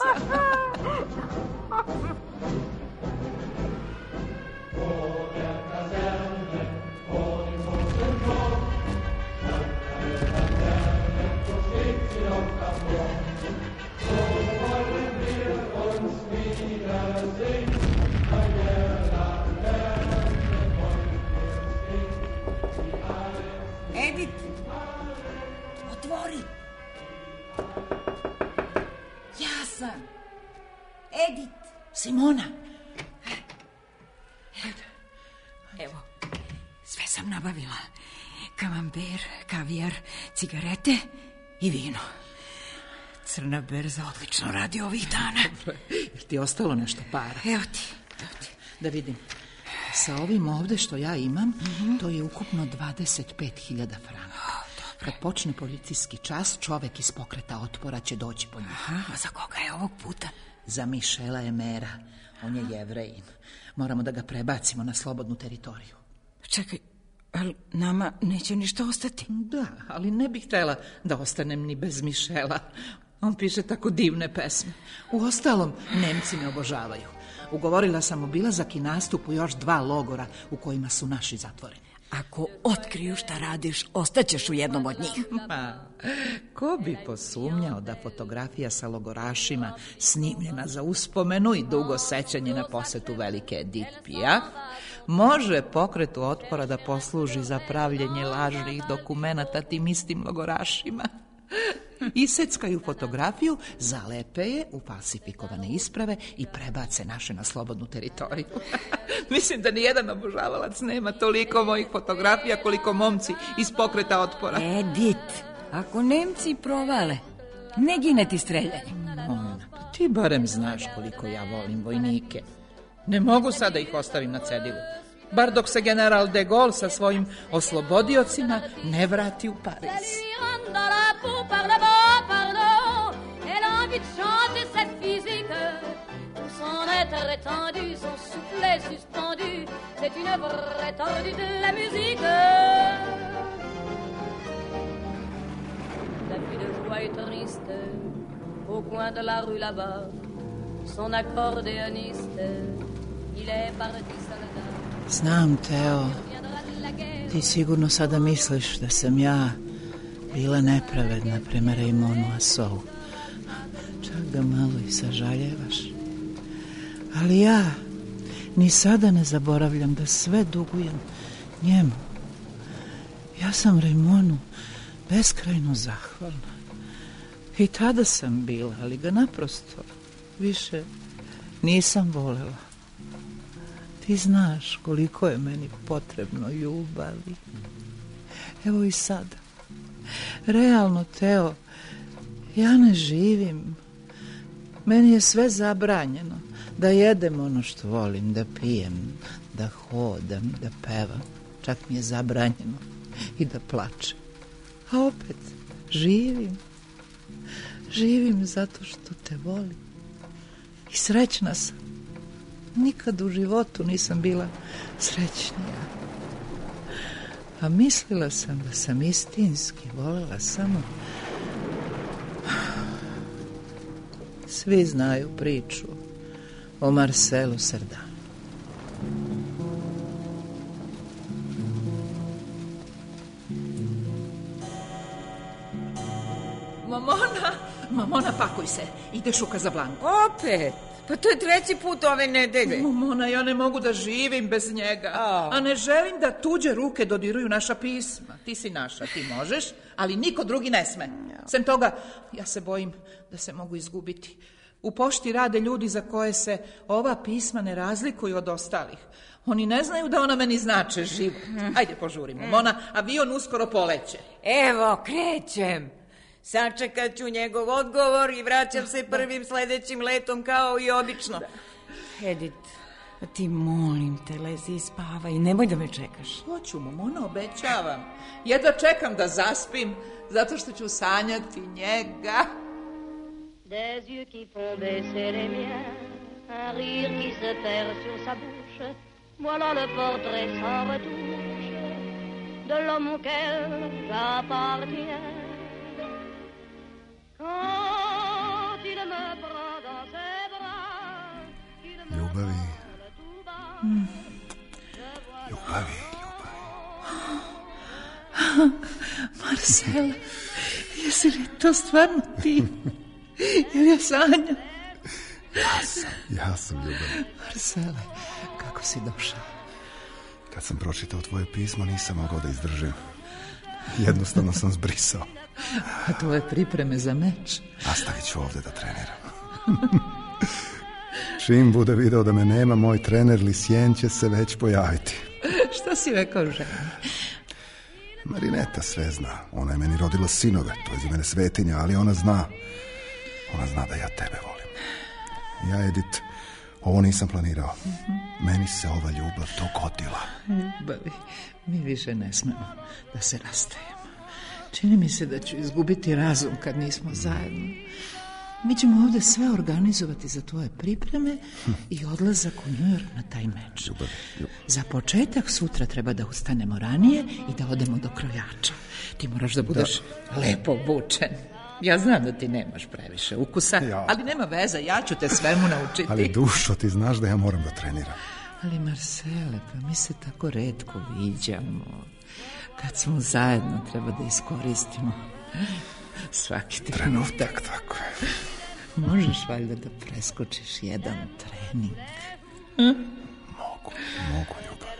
[SPEAKER 5] Edith, otvori. Ja sam. Edith.
[SPEAKER 7] Simona.
[SPEAKER 5] Evo, sve sam nabavila. Kamamber, kavijar, cigarete i vino. Crna berza odlično radi ovih dana.
[SPEAKER 7] Jer ti je ostalo nešto para?
[SPEAKER 5] Evo ti.
[SPEAKER 7] Da vidim. Sa ovim ovde što ja imam, to je ukupno 25.000 franaka. Kad počne policijski čas, čovek iz pokreta otpora će doći po njih.
[SPEAKER 5] Aha, za koga je ovog puta?
[SPEAKER 7] Za Mišela Emera. On je Jevrejin. Moramo da ga prebacimo na slobodnu teritoriju.
[SPEAKER 5] Čekaj, ali nama neće ništa ostati?
[SPEAKER 7] Da, ali ne bih htjela da ostanem ni bez Mišela. On piše tako divne pesme. Uostalom, Nemci me obožavaju. Ugovorila sam obilazak i nastup u još 2 logora u kojima su naši zatvoreni.
[SPEAKER 5] Ako otkriju šta radiš, ostaćeš u jednom od njih.
[SPEAKER 7] Ko bi posumnjao da fotografija sa logorašima snimljena za uspomenu i dugo sećanje na posetu velike Edith Piaf može pokretu otpora da posluži za pravljenje lažnih dokumenata tim istim logorašima. Iseckaju fotografiju, zalepe je u falsifikovane isprave i prebace naše na slobodnu teritoriju. Mislim da nijedan obožavalac nema toliko mojih fotografija koliko momci iz pokreta otpora.
[SPEAKER 5] Edit, ako Nemci provale, ne gine ti streljanje.
[SPEAKER 7] Ti barem znaš koliko ja volim vojnike. Ne mogu sada da ih ostavim na cedilu. Bar dok se general de Gaulle sa svojim oslobodiocima ne vrati u Pariz.
[SPEAKER 14] Au coin de la rue là-bas, son accordéoniste, il est parti soldat.
[SPEAKER 7] Znam, Teo, ti sigurno sada misliš da sam ja bila nepravedna prema Raymonu Asou. Čak ga malo i sažaljevaš. Ali ja ni sada ne zaboravljam da sve dugujem njemu. Ja sam Raymonu beskrajno zahvalna. I tada sam bila, ali ga naprosto više nisam volela. Ti znaš koliko je meni potrebno ljubavi. Evo i sada. Realno, Teo, ja ne živim. Meni je sve zabranjeno. Da jedem ono što volim, da pijem, da hodam, da pevam. Čak mi je zabranjeno i da plačem. A opet živim. Živim zato što te volim. I srećna sam. Nikad u životu nisam bila srećnija. A mislila sam da sam istinski voljela samo... Svi znaju priču o Marcelu Serdanu. Mamona, pakuj se. Ideš u Kazablanku.
[SPEAKER 5] Opet? Pa to je 3. put ove nedelje.
[SPEAKER 7] Mamona, ja ne mogu da živim bez njega. A ne želim da tuđe ruke dodiruju naša pisma. Ti si naša, ti možeš, ali niko drugi ne sme. Sem toga, ja se bojim da se mogu izgubiti. U pošti rade ljudi za koje se ova pisma ne razlikuju od ostalih. Oni ne znaju da ona meni znače život. Ajde, požurimo. Mamona, avion uskoro poleće.
[SPEAKER 5] Evo, krećem. Sačekat ću njegov odgovor i vraćam se prvim sledećim letom kao i obično. Edit, ti molim te, lezi i spavaj, nemoj da me čekaš.
[SPEAKER 7] Hoću, Mamona, obećavam. Jedva čekam da zaspim, zato što ću sanjati njega.
[SPEAKER 14] Des yeux qui font baisser les miens, un rire qui se perd sur sa bouche, voilà le portrait sans retouche de l'homme auquel j'appartiens. Quand il me prend dans ses bras,
[SPEAKER 16] Ljubavi.
[SPEAKER 7] Marcel, jesi li to stvarno ti? Jer ja sanjam.
[SPEAKER 16] Ja sam Ljubavi.
[SPEAKER 7] Marcele, kako si došao?
[SPEAKER 16] Kad sam pročitao tvoje pismo, nisam mogao da izdržim. Jednostavno sam zbrisao.
[SPEAKER 7] A tvoje pripreme za meč?
[SPEAKER 16] Nastavit ću ovde da treniram. Čim bude video da me nema, moj trener Lisjen će se već pojaviti.
[SPEAKER 7] Šta si rekao ženi?
[SPEAKER 16] Marineta sve zna. Ona je meni rodila sinove. To je za mene svetinja, ali ona zna. Ona zna da ja tebe volim. Ja, Edit, ovo nisam planirao. Meni se ova ljubav dogodila.
[SPEAKER 7] Ljubavi, mi više ne smemo da se rastajemo. Čini mi se da ću izgubiti razum kad nismo zajedno. Mi ćemo ovdje sve organizovati za tvoje pripreme i odlazak u New York na taj meč. Za početak sutra treba da ustanemo ranije i da odemo do krojača. Ti moraš da budeš lepo obučen. Ja znam da ti nemaš previše ukusa, ali nema veze, ja ću te svemu naučiti.
[SPEAKER 16] Ali dušo, ti znaš da ja moram da treniram.
[SPEAKER 7] Ali Marcele, pa mi se tako retko viđamo. Kad smo zajedno, treba da iskoristimo svaki trenutak.
[SPEAKER 16] Tako je.
[SPEAKER 7] Možeš valjda da preskočiš jedan trening?
[SPEAKER 16] Mogu, Ljubav.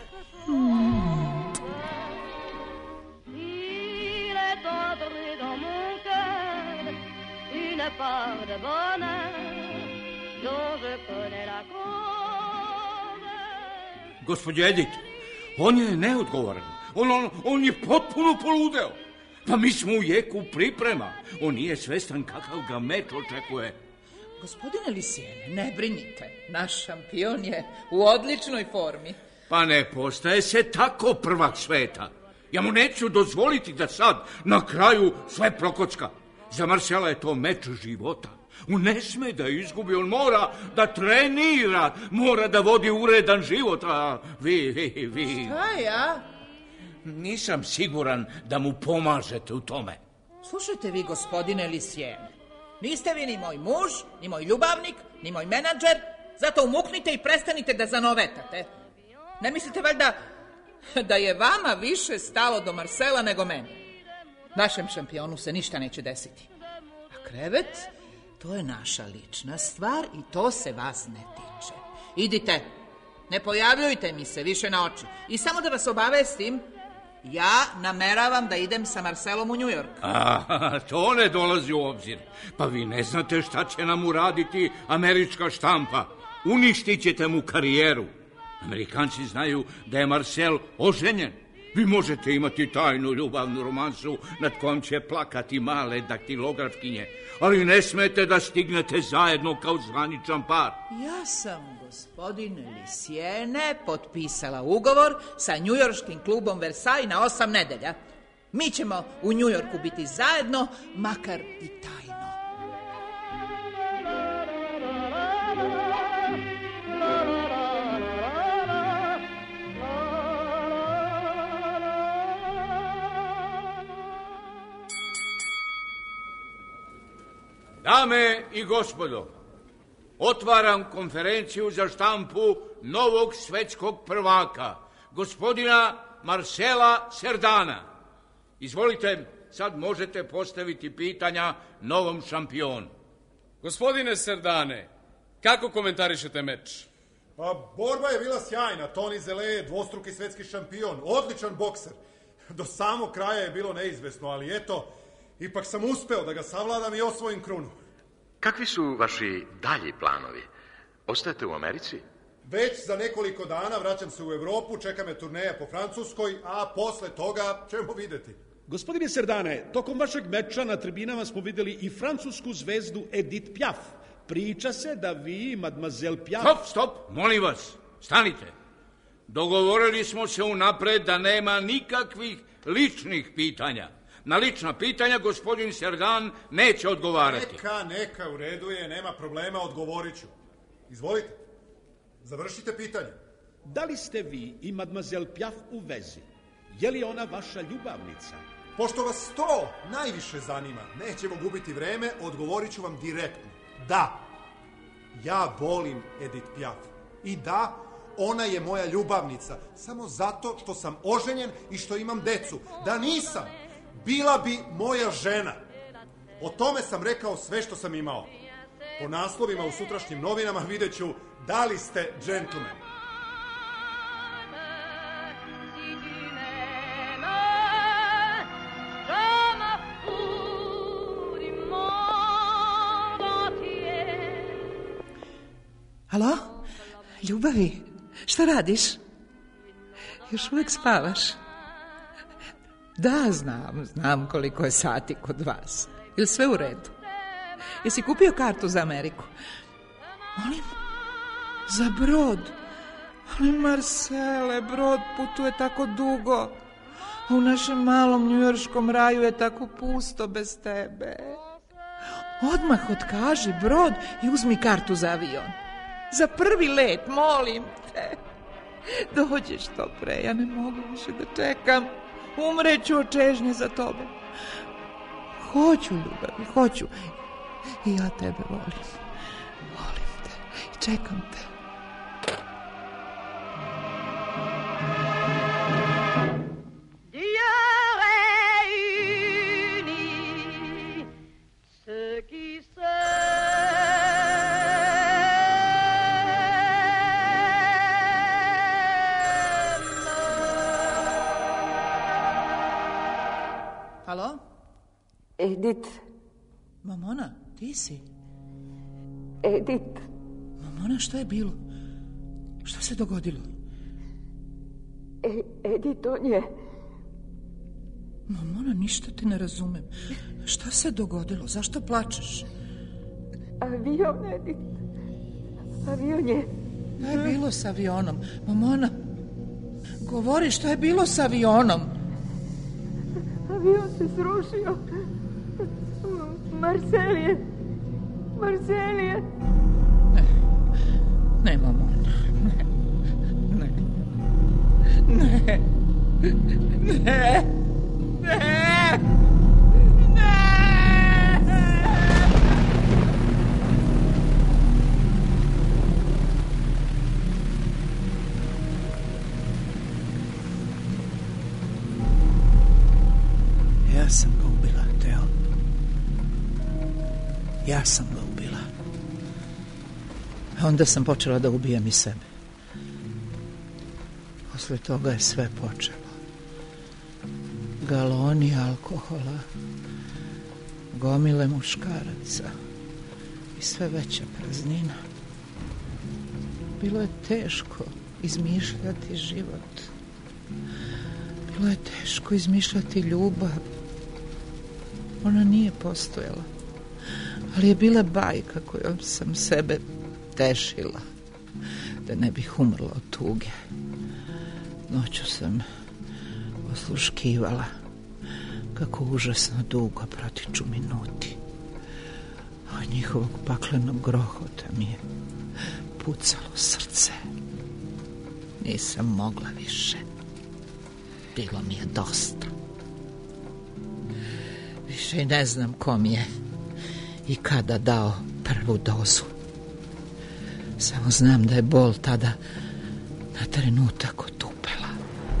[SPEAKER 14] Il est entré dans mon cœur une part de bonheur dont je connais la cause.
[SPEAKER 3] Gospođo Edith, on je neodgovoran. On je potpuno poludeo. Pa mi smo u jeku priprema. On nije svestan kakav ga meč očekuje.
[SPEAKER 7] Gospodine Lisijene, ne brinite. Naš šampion je u odličnoj formi.
[SPEAKER 3] Pa ne postaje se tako prvak sveta. Ja mu neću dozvoliti da sad, na kraju, sve prokocka. Za Marcela je to meč života. On ne sme da izgubi, on mora da trenira, mora da vodi uredan život, a vi...
[SPEAKER 7] Šta ja?
[SPEAKER 3] Nisam siguran da mu pomažete u tome.
[SPEAKER 7] Slušajte vi, gospodine Lisijene. Niste vi ni moj muž, ni moj ljubavnik, ni moj menadžer, zato umuknite i prestanite da zanovetate. Ne mislite valjda da je vama više stalo do Marcela nego meni? Našem šampionu se ništa neće desiti. A krevet, to je naša lična stvar i to se vas ne tiče. Idite, ne pojavljujte mi se više na oči. I samo da vas obavestim, ja nameravam da idem sa Marcelom u New York.
[SPEAKER 3] To ne dolazi u obzir. Pa vi ne znate šta će nam uraditi američka štampa. Uništit ćete mu karijeru. Amerikanci znaju da je Marcel oženjen. Vi možete imati tajnu ljubavnu romansu nad kojom će plakati male daktilografkinje, ali ne smete da stignete zajedno kao zvaničan par.
[SPEAKER 7] Ja sam, gospodine Lisijene, potpisala ugovor sa njujorškim klubom Versailles na 8 nedelja. Mi ćemo u Njujorku biti zajedno, makar i tajno.
[SPEAKER 3] Dame i gospodo, otvaram konferenciju za štampu novog svetskog prvaka, gospodina Marcela Cerdana. Izvolite, sad možete postaviti pitanja novom šampionu.
[SPEAKER 11] Gospodine Cerdane, kako komentarišete meč?
[SPEAKER 17] Pa, borba je bila sjajna. Toni Zele, dvostruki svetski šampion, odličan bokser. Do samog kraja je bilo neizvesno, ali eto, ipak sam uspeo da ga savladam i osvojim krunu.
[SPEAKER 18] Kakvi su vaši dalji planovi? Ostajete u Americi?
[SPEAKER 17] Već za nekoliko dana vraćam se u Evropu, čeka me turneja po Francuskoj, a posle toga ćemo videti.
[SPEAKER 8] Gospodine Cerdane, tokom vašeg meča na tribinama smo videli i francusku zvezdu Edith Piaf. Priča se da vi, mademoiselle Piaf...
[SPEAKER 3] Stop, molim vas, stanite. Dogovorili smo se unapred da nema nikakvih ličnih pitanja. Na lična pitanja gospodin Cerdan neće odgovarati.
[SPEAKER 17] Neka, u redu je, nema problema, odgovorit ću. Izvolite, završite pitanje.
[SPEAKER 8] Da li ste vi i mademoiselle Piaf u vezi? Je li ona vaša ljubavnica?
[SPEAKER 17] Pošto vas to najviše zanima, nećemo gubiti vreme, odgovorit ću vam direktno. Da, ja volim Edith Piaf. I da, ona je moja ljubavnica, samo zato što sam oženjen i što imam decu. Da nisam, bila bi moja žena. O tome sam rekao sve što sam imao. Po naslovima u sutrašnjim novinama vidjet ću da li ste džentlmen.
[SPEAKER 7] Alo? Ljubavi, šta radiš? Još uvijek spavaš? Da, znam koliko je sati kod vas. Ili sve u redu? Jesi kupio kartu za Ameriku? Molim? Za brod? Ali Marcele, brod putuje tako dugo. A u našem malom njujorškom raju je tako pusto bez tebe. Odmah otkaži brod i uzmi kartu za avion. Za prvi let, molim te. Dođeš što pre, ja ne mogu više da čekam. Umreću od čežnje za tobom. Hoću, ljubavi, hoću. I ja tebe volim. Volim te i čekam te.
[SPEAKER 14] Dieu réunit ceux qui s'aiment.
[SPEAKER 5] Edith.
[SPEAKER 7] Mamona, ti si?
[SPEAKER 5] Edith.
[SPEAKER 7] Mamona, šta je bilo? Šta se dogodilo?
[SPEAKER 5] Edith, on je...
[SPEAKER 7] Mamona, ništa te ne razumem. Šta se dogodilo? Zašto plačeš?
[SPEAKER 5] Avion, Edith. Avion je...
[SPEAKER 7] Šta je bilo s avionom? Mamona, govori, šta je bilo s avionom?
[SPEAKER 5] Avion se srušio. Marselije.
[SPEAKER 7] Ne, Mamona. Ne. Ja sam ga ubila, Teo. Ja sam ga ubila. A onda sam počela da ubijam i sebe. Posle toga je sve počelo. Galoni alkohola, gomile muškaraca i sve veća praznina. Bilo je teško izmišljati život. Bilo je teško izmišljati ljubav. Ona nije postojala, ali je bila bajka kojom sam sebe tešila, da ne bih umrla od tuge. Noću sam osluškivala kako užasno dugo protiču minuti. A od njihovog paklenog grohota mi je pucalo srce. Nisam mogla više. Bilo mi je dosta. Više ne znam ko mi je i kada dao prvu dozu. Samo znam da je bol tada na trenutak otupela.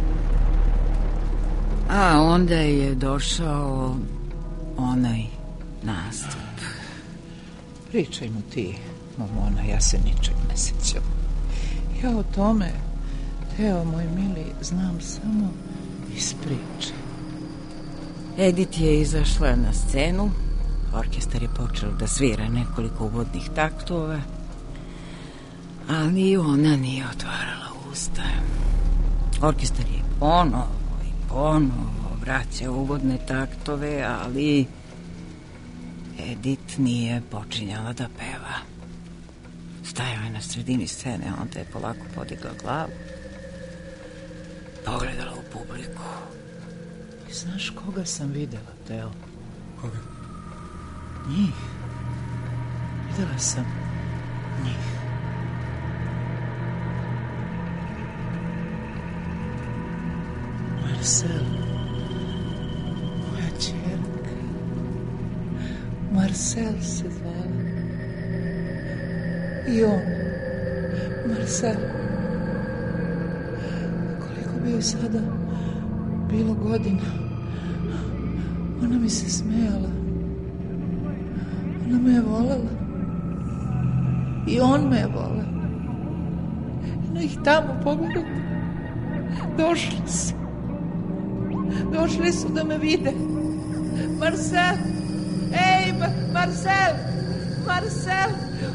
[SPEAKER 4] A onda je došao onaj nastup.
[SPEAKER 7] Pričaj mu ti, Mamona, ja se ničeg ne sjećam. Ja o tome, Teo, moj mili, znam samo iz priče.
[SPEAKER 4] Edith je izašla na scenu, orkestar je počeo da svira nekoliko uvodnih taktova, ali ona nije otvarala usta. Orkestar je ponovo vraćao uvodne taktove, ali Edith nije počinjala da peva. Stajao je na sredini scene, a onda je polako podigla glavu, pogledala u publiku.
[SPEAKER 7] I znaš koga sam videla, Teo?
[SPEAKER 9] Koga?
[SPEAKER 7] Njih. Videla sam njih. Marcel, moja ćerka. Marcel se zvala. I on, Marcel. Koliko bi joj sada bilo godina, ona mi se smejala. Ona me je volela. I on me je voleo. No ih tamo pogledajte. Došli su da me vide. Marcel! Ej, Marcel! Marcel!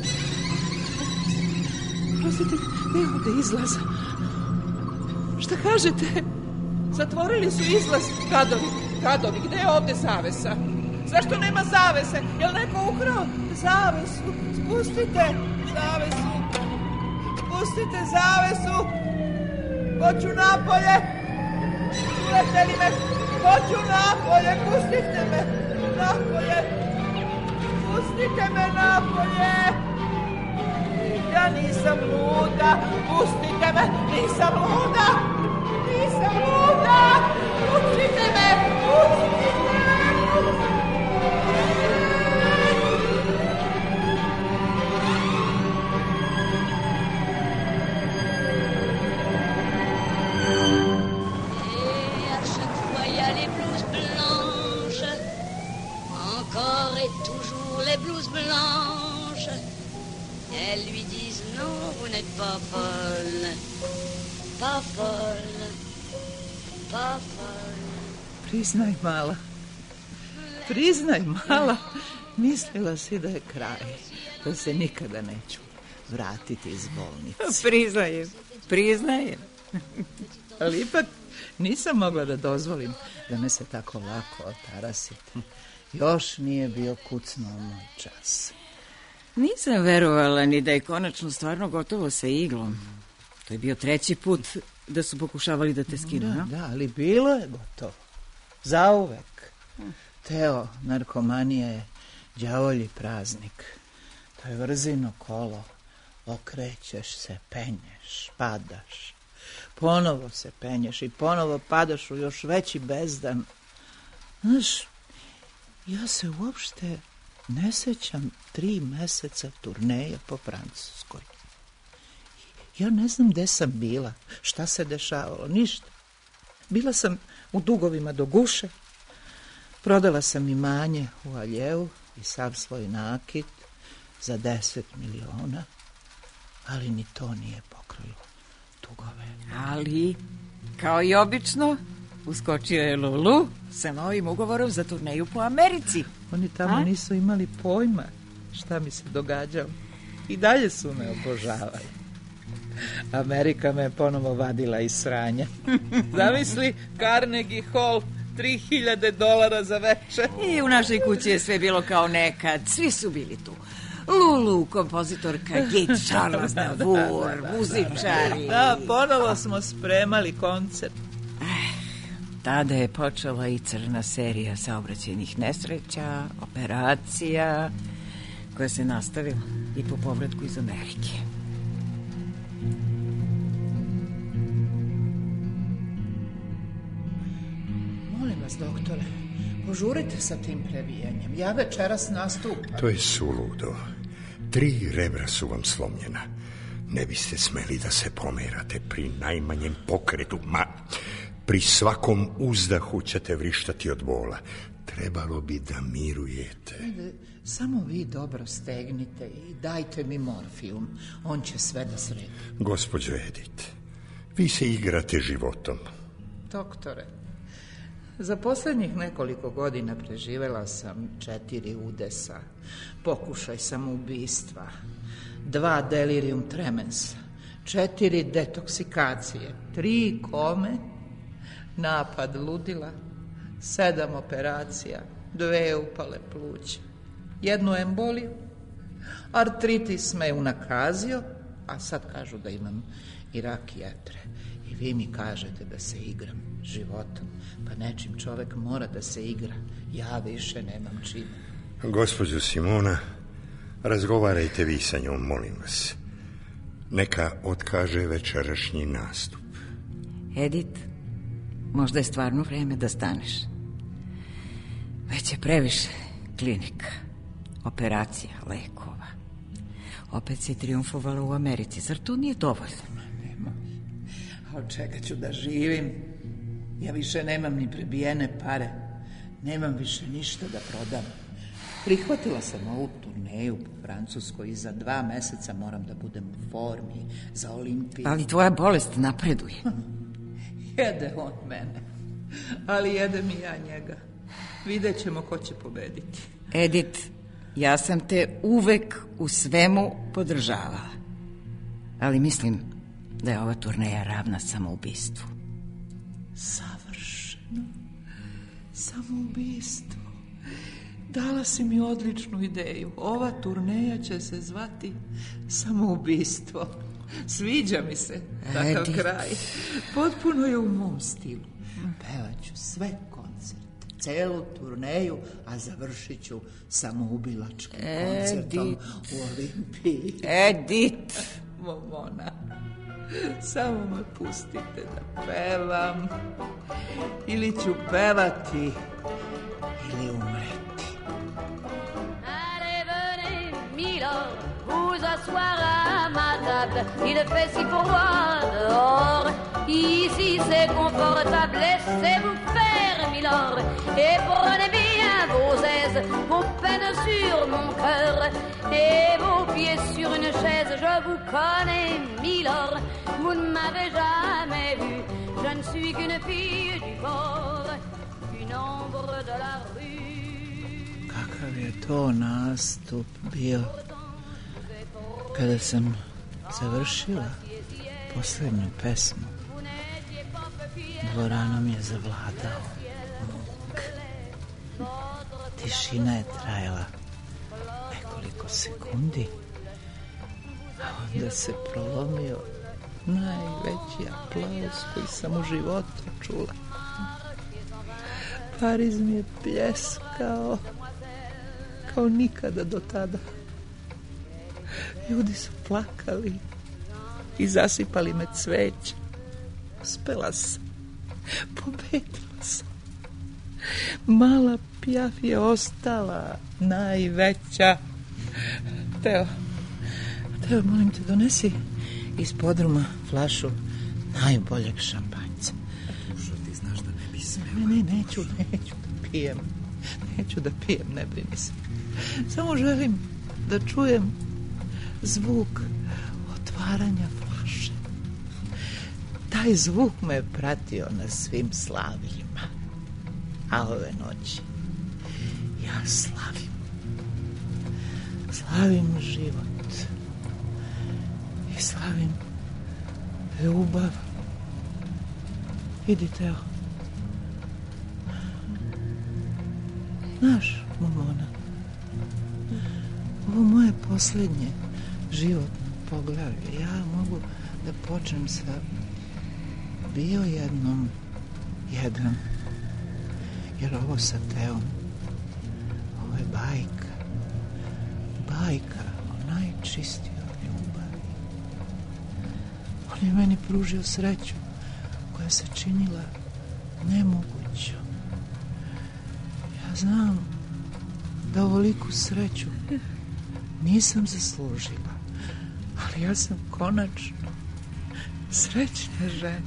[SPEAKER 7] Prosite, gdje je ovdje izlaz? Šta kažete? Zatvorili su izlaz. Kadovi, gdje je ovdje zavesa? Zašto nema zavese? Je li neko ukrao zavesu? Spustite zavesu. Spustite zavesu. Hoću napolje. Čujete li me? Hoću napolje. Pustite me napolje. Pustite me napolje. Ja nisam luda. Pustite me. Nisam luda. Nisam luda. Pustite me. Pustite me.
[SPEAKER 14] Elles lui disent non, vous n'êtes pas folle, pas folle, pas folle.
[SPEAKER 7] Priznaj, mala. Priznaj, mala, mislila si da je kraj, da se nikada neću vratiti iz bolnice.
[SPEAKER 5] Priznajem.
[SPEAKER 7] Ali ipak nisam mogla da dozvolim da me se tako lako otarasite. Još nije bio kucnuo moj čas.
[SPEAKER 5] Nisam verovala ni da je konačno stvarno gotovo sa iglom. To je bio 3. put da su pokušavali da te skinu.
[SPEAKER 7] Da, ali bilo je gotovo. Zauvek. Teo, narkomanija je đavolji praznik. To je vrzino kolo. Okrećeš se, penješ, padaš. Ponovo se penješ i ponovo padaš u još veći bezdan. Znaš, ja se uopšte ne sećam 3 meseca turneje po Francuskoj. Ja ne znam gde sam bila, šta se dešavalo, ništa. Bila sam u dugovima do guše, prodala sam imanje u Aljevu i sav svoj nakit za 10 miliona, ali ni to nije pokrilo dugove.
[SPEAKER 5] Ali, kao i obično, uskočio je Lulu sa novim ugovorom za turneju po Americi.
[SPEAKER 7] Oni tamo nisu imali pojma šta mi se događalo. I dalje su me obožavali. Amerika me ponovo vadila iz sranja. Zamisli, Carnegie Hall, $3.000 za večer.
[SPEAKER 5] I u našoj kući je sve bilo kao nekad. Svi su bili tu. Lulu, kompozitorka, Gate Charles Navour, muzičari.
[SPEAKER 7] Da, ponovo smo spremali koncert.
[SPEAKER 5] Tada je počela i crna serija saobraćajnih nesreća, operacija, koja se nastavila i po povratku iz Amerike.
[SPEAKER 7] Molim vas, doktore, požurite sa tim prebijanjem. Ja večeras nastupam.
[SPEAKER 13] To je suludo. 3 rebra su vam slomljena. Ne biste smeli da se pomerate pri najmanjem pokretu. Pri svakom uzdahu ćete vrištati od bola. Trebalo bi da mirujete.
[SPEAKER 7] Samo vi dobro stegnite i dajte mi morfijum. On će sve da sredi.
[SPEAKER 13] Gospođo Edith, vi se igrate životom.
[SPEAKER 7] Doktore, za posljednjih nekoliko godina preživela sam 4 udesa, pokušaj samoubistva, 2 delirium tremensa, 4 detoksikacije, 3 kome, napad ludila, 7 operacija, 2 upale pluća, 1 emboliju, artritis me unakazio, a sad kažu da imam i rak jetre. I vi mi kažete da se igram životom, pa nečim čovek mora da se igra. Ja više nemam čime.
[SPEAKER 13] Gospođo Simona, razgovarajte vi sa njom, molim vas. Neka otkaže večerašnji nastup.
[SPEAKER 5] Edith, možda je stvarno vreme da staneš. Već je previše klinika, operacija, lekova. Opet si triumfovala u Americi, zar to nije dovoljno?
[SPEAKER 7] A od čega ću da živim? Ja više nemam ni prebijene pare. Nemam više ništa da prodam. Prihvatila sam ovu turneju po Francuskoj i za 2 meseca moram da budem u formi za Olimpiju.
[SPEAKER 5] Ali tvoja bolest napreduje.
[SPEAKER 7] Jede on mene, ali jedem i ja njega. Vidjet ćemo ko će pobediti.
[SPEAKER 5] Edith, ja sam te uvek u svemu podržavala. Ali mislim da je ova turneja ravna samoubistvu.
[SPEAKER 7] Savršeno. Samoubistvo. Dala si mi odličnu ideju. Ova turneja će se zvati Samoubistvo. Sviđa mi se takav kraj. Potpuno je u mom stilu. Pevaću sve koncerte, celu turneju, a završit ću samoubilačkim koncertom u Olimpiji.
[SPEAKER 5] Edith!
[SPEAKER 7] Momona, samo me pustite da pevam. Ili ću pevati, ili umreti.
[SPEAKER 14] Allez, venez, Milord, vous asseoir à ma table. Il fait si froid dehors. Ici c'est confortable. Laissez-vous faire, Milord, et prenez bien vos aises, vos peines sur mon cœur et vos pieds sur une chaise. Je vous connais, Milord, vous ne m'avez jamais vu. Je ne suis qu'une fille du bord, une ombre de la rue.
[SPEAKER 7] li je to nastup bio kada sam završila posljednju pesmu. Dvoranom je zavladao muk. Tišina je trajala nekoliko sekundi, a onda se prolomio najveći aplauz koji sam u životu čula. Pariz mi je pljeskao kao nikada do tada. Ljudi su plakali i zasipali me cveće. Uspela sam. Pobedila sam. Mala Piaf je ostala najveća. Teo, molim te, donesi iz podruma flašu najboljeg šampanjca.
[SPEAKER 6] Što ti znaš da ne bi smela?
[SPEAKER 7] Ne, neću da pijem. Neću da pijem, ne brini se. Samo želim da čujem zvuk otvaranja flaše. Taj zvuk me je pratio na svim slavljima. A ove noći ja slavim. Slavim život. I slavim ljubav. Idi, Teo. Znaš, Momona, ovo moje posljednje životno poglavlje, ja mogu da počnem sa bio jednom jedan, jer ovo sa Teom, ovo je bajka o najčistijoj ljubavi. On je meni pružio sreću koja se činila nemogućom. Ja znam da ovoliku sreću nisam zaslužila, ali ja sam konačno srećna žena.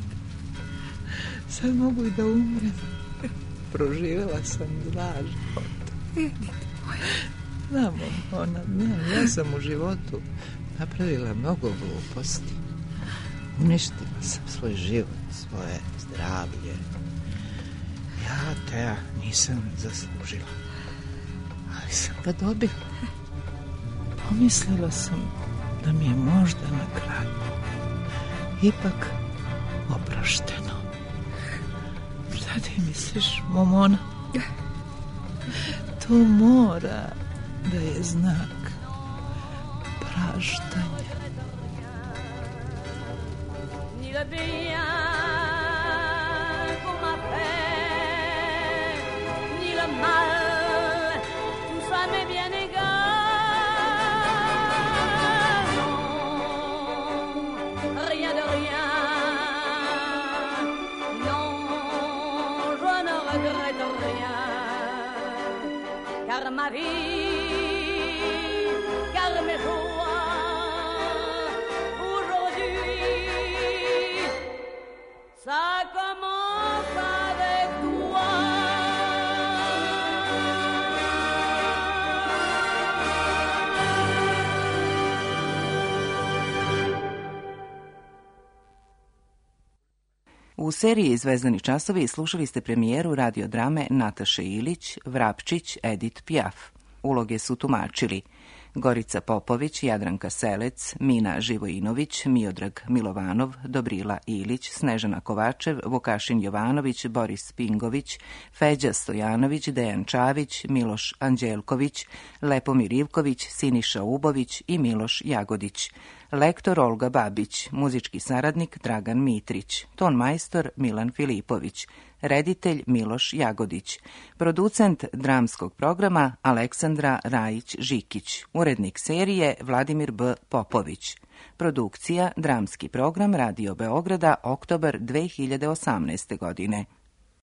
[SPEAKER 7] Sad mogu i da umrem. Proživjela sam 2 života. Znam, ja sam u životu napravila mnogo gluposti. Uništila sam svoj život, svoje zdravlje. Ja Teja nisam zaslužila, ali sam ga dobila. Pomislila sam da mi je možda na kraju ipak oprošteno. Šta ti misliš, Momona? To mora da je znak praštanja.
[SPEAKER 14] Ni le bien qu'on m'a fait, ni le mal, tout ça m'est bien égal. Non, rien de rien. Non, je ne regrette rien. Car ma vie, car mes joies, aujourd'hui, ça commence avec toi.
[SPEAKER 2] U seriji Zvezdani časovi slušali ste premijeru radiodrame Nataše Ilić, Vrapčić, Edith Piaf. Uloge su tumačili Gorica Popović, Jadranka Selec, Mina Živojinović, Miodrag Milovanov, Dobrila Ilić, Snežana Kovačev, Vukašin Jovanović, Boris Pingović, Feđa Stojanović, Dejan Čavić, Miloš Anđelković, Lepomir Ivković, Siniša Ubović i Miloš Jagodić. Lektor Olga Babić, muzički saradnik Dragan Mitrić, ton majstor Milan Filipović, reditelj Miloš Jagodić, producent dramskog programa Aleksandra Rajić-Žikić, urednik serije Vladimir B. Popović. Produkcija Dramski program Radio Beograda, oktobar 2018. godine.